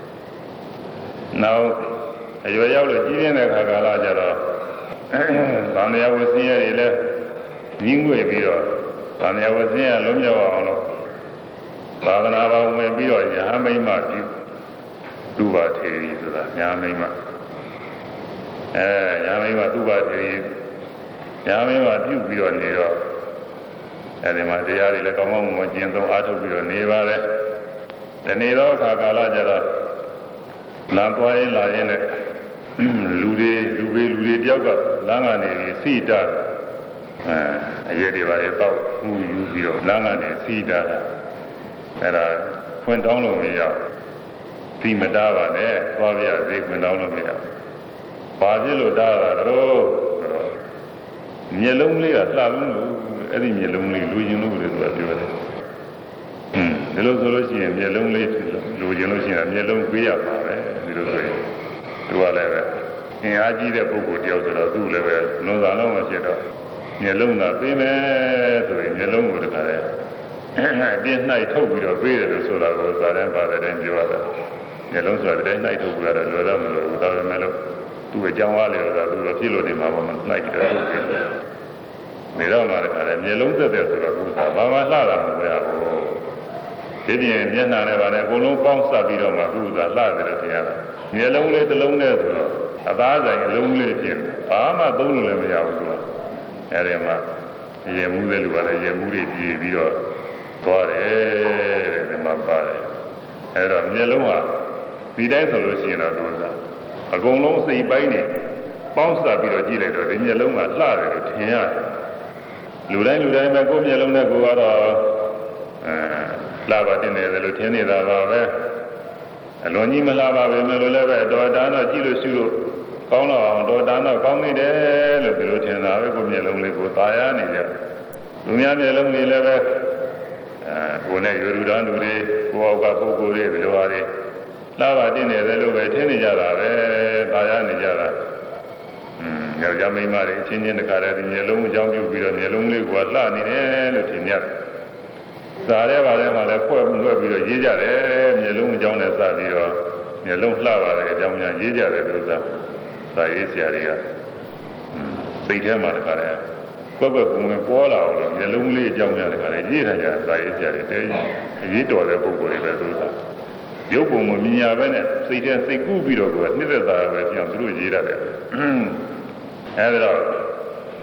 Speaker 1: နောက်အရွယ်ရောက်လို့ကြီးနေတဲ့ခါကာလကျတော့ဗာမယဝဆင်းရဲတွေလည်းညီးငွေပြီးတော့ဗာမယဝဆင်းရဲလုံးမြောက်အောင်လို့သာသနာ့ဘောင်ဝင်ပြီးတော့ညာမိမ့်မှပြုသူ့ဘာထေရီဆိုတာညာမိမ့်မှအဲညာမိမ့်မှသူ့ဘာထေရီညာမိမ့်မှပြုပြီးတော့နေတော့အဲဒီမှာတရားတွေလည်းကောင်းကောင်းမွန်ကျင့်သုံးအားထုတ်ပြီးတော့နေပါလေဒီနေ့တော့အခါကာလကျတော့လမ်းသွားရင်လာရင်လည်းလူတွေလူပဲလူတွေတယောက်ကလမ်းကနေစီတာအဲအရေးတွေပါလေတော့မှုယူပြီးတော့လမ်းကနေစီတာအဲ့ဒါဖွင့်တောင်းလို့မရဒီမတားပါနဲ့သွားပြစေဖွင့်တောင်းလို့မရဘာဖြစ်လို့တားတာတော့မျက်လုံးလေးကလှလုံးလို့အဲ့ဒီမျက်လုံးလေးလူကျင်လို့လည်းသူကပြောတယ်อืมဒီလိုဆိုလို့ရှိရင်မျက်လုံးလေးလူကျင်လို့ရှိရင်မျက်လုံးပေးရပါပဲဒီလိုဆိုရင်သူကလည်းပဲအင်အားကြီးတဲ့ပုဂ္ဂိုလ်တယောက်ဆိုတော့သူ့လည်းပဲလွန်စာလုံးမဖြစ်တော့မျက်လုံးသာပေးမယ်ဆိုရင်မျက်လုံးကိုတခါလဲအပြင်းနှိုက်ထုတ်ပြီးတော့ပေးတယ်လို့ဆိုတာကိုသာတန်းပါတယ်တိုင်းပြောရတယ်။မျက်လုံးဆိုတာတိုင်းနှိုက်ထုတ်ပြီးတော့လွယ်တော့မလို့ဒါပေမဲ့လို့သူ့အကြောင်းအားလေတော့သူတော့ဖြစ်လို့နေမှာမဟုတ်နှိုက်ပြီးတော့ထုတ်တယ်။နေတော့မှတခါလဲမျက်လုံးသက်သက်ဆိုတော့သူကဘာမှလှတာမဟုတ်ရဘူး။ဒီပြင်မျက်နှာနဲ့ဗာနဲ့အကုန်လုံးပေါင်းစပ်ပြီးတော့မှသူကလှတယ်လို့ထင်ရတာ။မျက်လုံးလေးတစ်လုံးနဲ့ဆိုတော့အသားဆိုင်အလုံးလေးပြင်ဘာမှသုံးလို့လည်းမရဘူးသူက။အဲဒီမှာရေမှုတဲ့လူကလည်းရေမှုတွေပြည်ပြီးတော့သွားတယ်ဒီမှာပါတယ်အဲ့တော့မျက်လုံးကဒီတိုင်းဆိုလို့ရှိရင်တော့သူကအကုန်လုံးစိတ်ပိုင်းနေပေါင်းစပ်ပြီးတော့ကြည့်လိုက်တော့ဒီမျက်လုံးကလှတယ်လို့ထင်ရတယ်လူတိုင်းလူတိုင်းပဲကိုယ်မျက်လုံးနဲ့ကိုယ်ကတော့အဲလှပါတင်တယ်လို့ထင်နေတာပါပဲအလွန်ကြီးမလှပါပဲလို့လည်းပဲတော်တာတော့ကြည့်လို့ရှိလို့ကောင်းတော့အောင်တော်တာတော့ကောင်းနေတယ်လို့ဒီလိုထင်တာပဲကိုယ်မျက်လုံးလေးကိုသာယာနေကြလူများမျက်လုံးလေးလည်းပဲအဲကိုယ်နဲ့ယူရူတန်းလူတွေကိုယ်အောက်ကပုဂ္ဂိုလ်တွေဘယ်လိုဟာတွေလာပါတင်နေတယ်လို့ပဲထင်နေကြတာပဲသာယာနေကြတာอืมယောက်ျားမိန်းမတွေအချင်းချင်းတခါတည်းဒီမျက်လုံးအကြောင်းပြုပြီးတော့မျက်လုံးလေးကလှနေတယ်လို့ထင်ရတယ်သာရဲပါလဲမှလည်းဖွဲ့လွှဲပြီးတော့ရေးကြတယ်မျက်လုံးအကြောင်းနဲ့စပြီးတော့မျက်လုံးလှပါတယ်အကြောင်းများရေးကြတယ်လို့သာသာရေးဆရာတွေကစိတ်ထဲမှာတခါတည်းကွက်ကွက်ပုံဝင်ပေါ်လာအောင်မျက်လုံးလေးအကြောင်းများတခါတည်းရေးထားကြသာရေးဆရာတွေတဲရေးတော်တဲ့ပုံကိုယ်တွေပဲသူကရုပ်ပုံမမြင်ရဘဲနဲ့စိတ်ထဲစိတ်ကူးပြီးတော့ကနှစ်သက်သာပဲပြောင်းသူတို့ရေးရတယ်အဲဒီတော့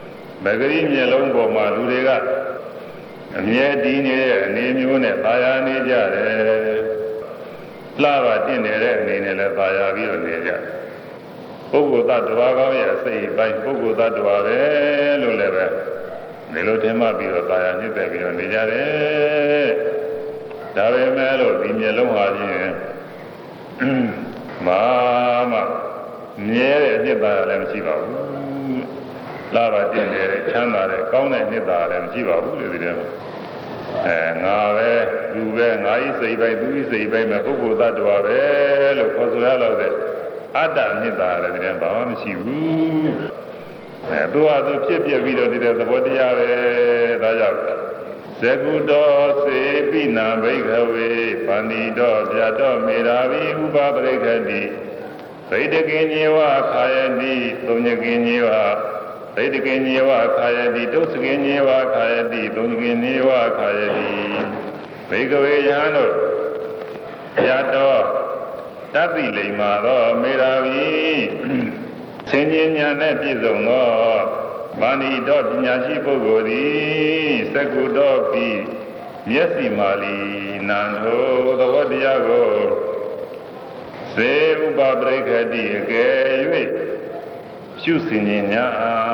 Speaker 1: မဂရီမျက်လုံးပေါ်မှာလူတွေကအမြဲတည်နေတဲ့အနေမျိုးနဲ့သာယာနေကြတယ်လှပါတင့်နေတဲ့အနေနဲ့လည်းသာယာပြီးတော့နေကြတယ်ပုဂ္ဂိုလ်သတ္တဝါကောင်းရဲ့အစိတ်ပိုင်းပုဂ္ဂိုလ်သတ္တဝါပဲလို့လည်းပဲဒီလိုထင်မှပြီးတော့သာယာနှိမ့်သက်ပြီးတော့နေကြတယ်ဒါပေမဲ့လို့ဒီမျက်လုံးဟာဖြင့်မာမမြဲတဲ့အနှစ်သာရလည်းမရှိပါဘူးလာပါတင်တယ်ချမ်းသာတယ်ကောင်းတဲ့နှစ်သာရလည်းမရှိပါဘူးလေဒီထဲမှာအဲငါပဲလူပဲငါဤစိတ်ပိုင်းသူဤစိတ်ပိုင်းမှာပုဂ္ဂိုလ်သတ္တဝါပဲလို့ခေါ်ဆိုရလို့တဲ့အတ္တနှစ်သာရလည်းဒီထဲဘာမှမရှိဘူးအဲသူဟာသူဖြစ်ပြပြီးတော့ဒီတဲ့သဘောတရားပဲဒါကြောင့်ဇကုတောစေပိနာဘိက္ခဝေဗန္တိတောဗျာတောမေရာဝိဥပပရိက္ခတိဗိတကိညေဝခာယတိသုံညကိညေဝဗိတကိညေဝခာယတိတုစကိညေဝခာယတိသုံညကိညေဝခာယတိဘိက္ခဝေယဟန်တို့ဗျာတောတတိလိမ္မာသောမေရာဝိဆင်ញဉာဏ်နဲ့ပြည့်စုံသောဗန္တိတောပညာရှိပုဂ္ဂိုလ်သည်သက္ကုတောပိမျက်စိမာလီနံထိုသဘောတရားကိုစေဥပပရိက္ခတိအကယ်၍ရှုဆင်ញညာ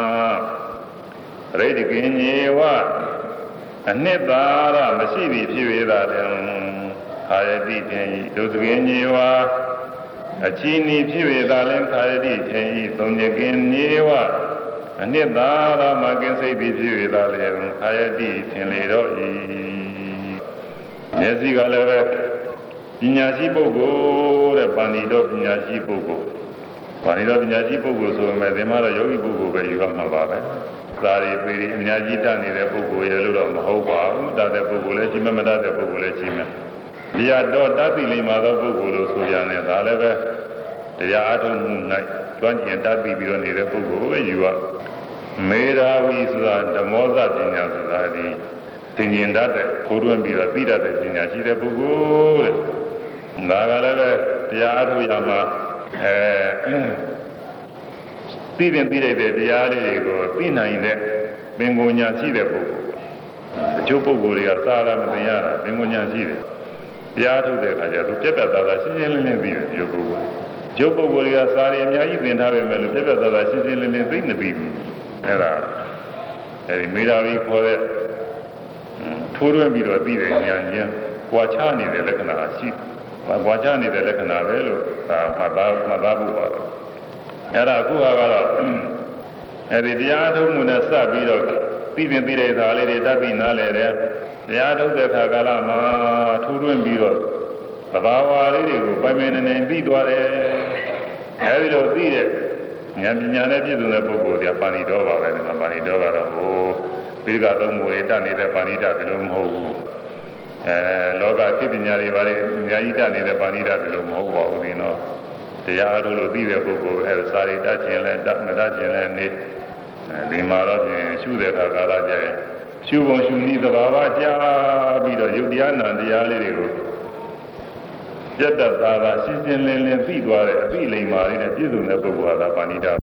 Speaker 1: ရိတ္တကိညေဝအနှစ်သာရမရှိသည်ဖြစ်၍သာလျှင်ခာယတိဖြင့်ဒုစကိညေဝအချီနီဖြစ်၍သာလျှင်ခာယတိဖြင့်သုံးညကိညေဝအနှစ်သာရမကင်းစိတ်ပြီးဖြစ်၍သာလျှင်ခာယတိဖြင့်လေတော့၏မျက်စိကလည်းပဲပညာရှိပုဂ္ဂိုလ်တဲ့ပါဏိတော်ပညာရှိပုဂ္ဂိုလ်ပါဏိတော်ပညာရှိပုဂ္ဂိုလ်ဆိုပေမဲ့ဒီမှာတော့ယောဂီပုဂ္ဂိုလ်ပဲယူရမှာပါပဲသာရိပေရီအများကြီးတတ်နေတဲ့ပုဂ္ဂိုလ်ရဲ့လို့တော့မဟုတ်ပါဘူးတတ်တဲ့ပုဂ္ဂိုလ်လည်းရှိမှမတတ်တဲ့ပုဂ္ဂိုလ်လည်းရှိမှဒီရတော့တတ်သိလိမ္မာသောပုဂ္ဂိုလ်လို့ဆိုရတယ်ဒါလည်းပဲတရားအထုံးမှု၌ကျွမ်းကျင်တတ်ပြီးပြီးတော့နေတဲ့ပုဂ္ဂိုလ်ပဲယူရမေရာဝီဆိုတာဓမ္မောဇပညာဆိုတာဒီသင်ကျင်တတ်တဲ့ခိုးတွင်းပြီးတော့သိတတ်တဲ့ပညာရှိတဲ့ပုဂ္ဂိုလ်တဲ့ဒါကလည်းပဲတရားအထုံးရမှာအဲသိတဲ့သိတဲ့တရားလေးတွေကိုသိနိုင်တဲ့ပင်ကိုညာရှိတဲ့ပုဂ္ဂိုလ်အကျိုးပုဂ္ဂိုလ်တွေကစားရမသိရတာပင်ကိုညာရှိတယ်တရားထုတ်တဲ့အခါကျတော့ပြတ်ပြတ်သားသားရှင်းရှင်းလင်းလင်းသိတယ်ဒီပုဂ္ဂိုလ်ကျိုးပုဂ္ဂိုလ်တွေကစားရအများကြီးသင်ထားပေမဲ့လို့ပြတ်ပြတ်သားသားရှင်းရှင်းလင်းလင်းသိနေပြီအဲ့ဒါအဲဒီမေရာဝီခေါ်တဲ့ထိုးတွင်းပြီးတော့သိတဲ့ဉာဏ်ချင်းကြွာချနေတဲ့လက္ခဏာရှိကြွာချနေတဲ့လက္ခဏာပဲလို့ဒါမှတ်သားမှတ်သားဖို့ပါတော့အဲ့ဒါအခုကတော့အဲဒီတရားထုတ်မှုနဲ့စပ်ပြီးတော့သိပင်သိတဲ့သာလေးတွေတတ်ပြီးနားလည်တယ်တရားထုတ်တဲ့ခါကာလမှာထိုးတွင်းပြီးတော့သဘာဝလေးတွေကိုပိုင်ပိုင်နေနေသိသွားတယ်အဲဒီလိုသိတဲ့ဉာဏ်ပညာနဲ့ပြည့်စုံတဲ့ပုဂ္ဂိုလ်ကပါဏိတော်ပါပဲဒီမှာပါဏိတော်ကတော့ဟိုပိဋကသုံးမူတွေတတ်နေတဲ့ပါဏိတဘယ်လိုမဟုတ်ဘူးအဲလောကသိပညာတွေပါလေအများကြီးတတ်နေတဲ့ပါဏိတဘယ်လိုမဟုတ်ပါဘူးဒီတော့တရားအထုလို့သိတဲ့ပုဂ္ဂိုလ်အဲစာရိတတ်ခြင်းလဲတတ်မတတ်ခြင်းလဲနေဒီမှာတော့ပြင်ရှုတဲ့အခါကာလကျရင်ရှုပုံရှုနည်းသဘာဝကြားပြီးတော့ယုတ်တရားနာတရားလေးတွေကိုပြတ်တတ်သားသာရှင်းရှင်းလင်းလင်းသိသွားတဲ့အသိလိမ္မာလေးနဲ့ပြည့်စုံတဲ့ပုဂ္ဂိုလ်ဟာပါဏိတ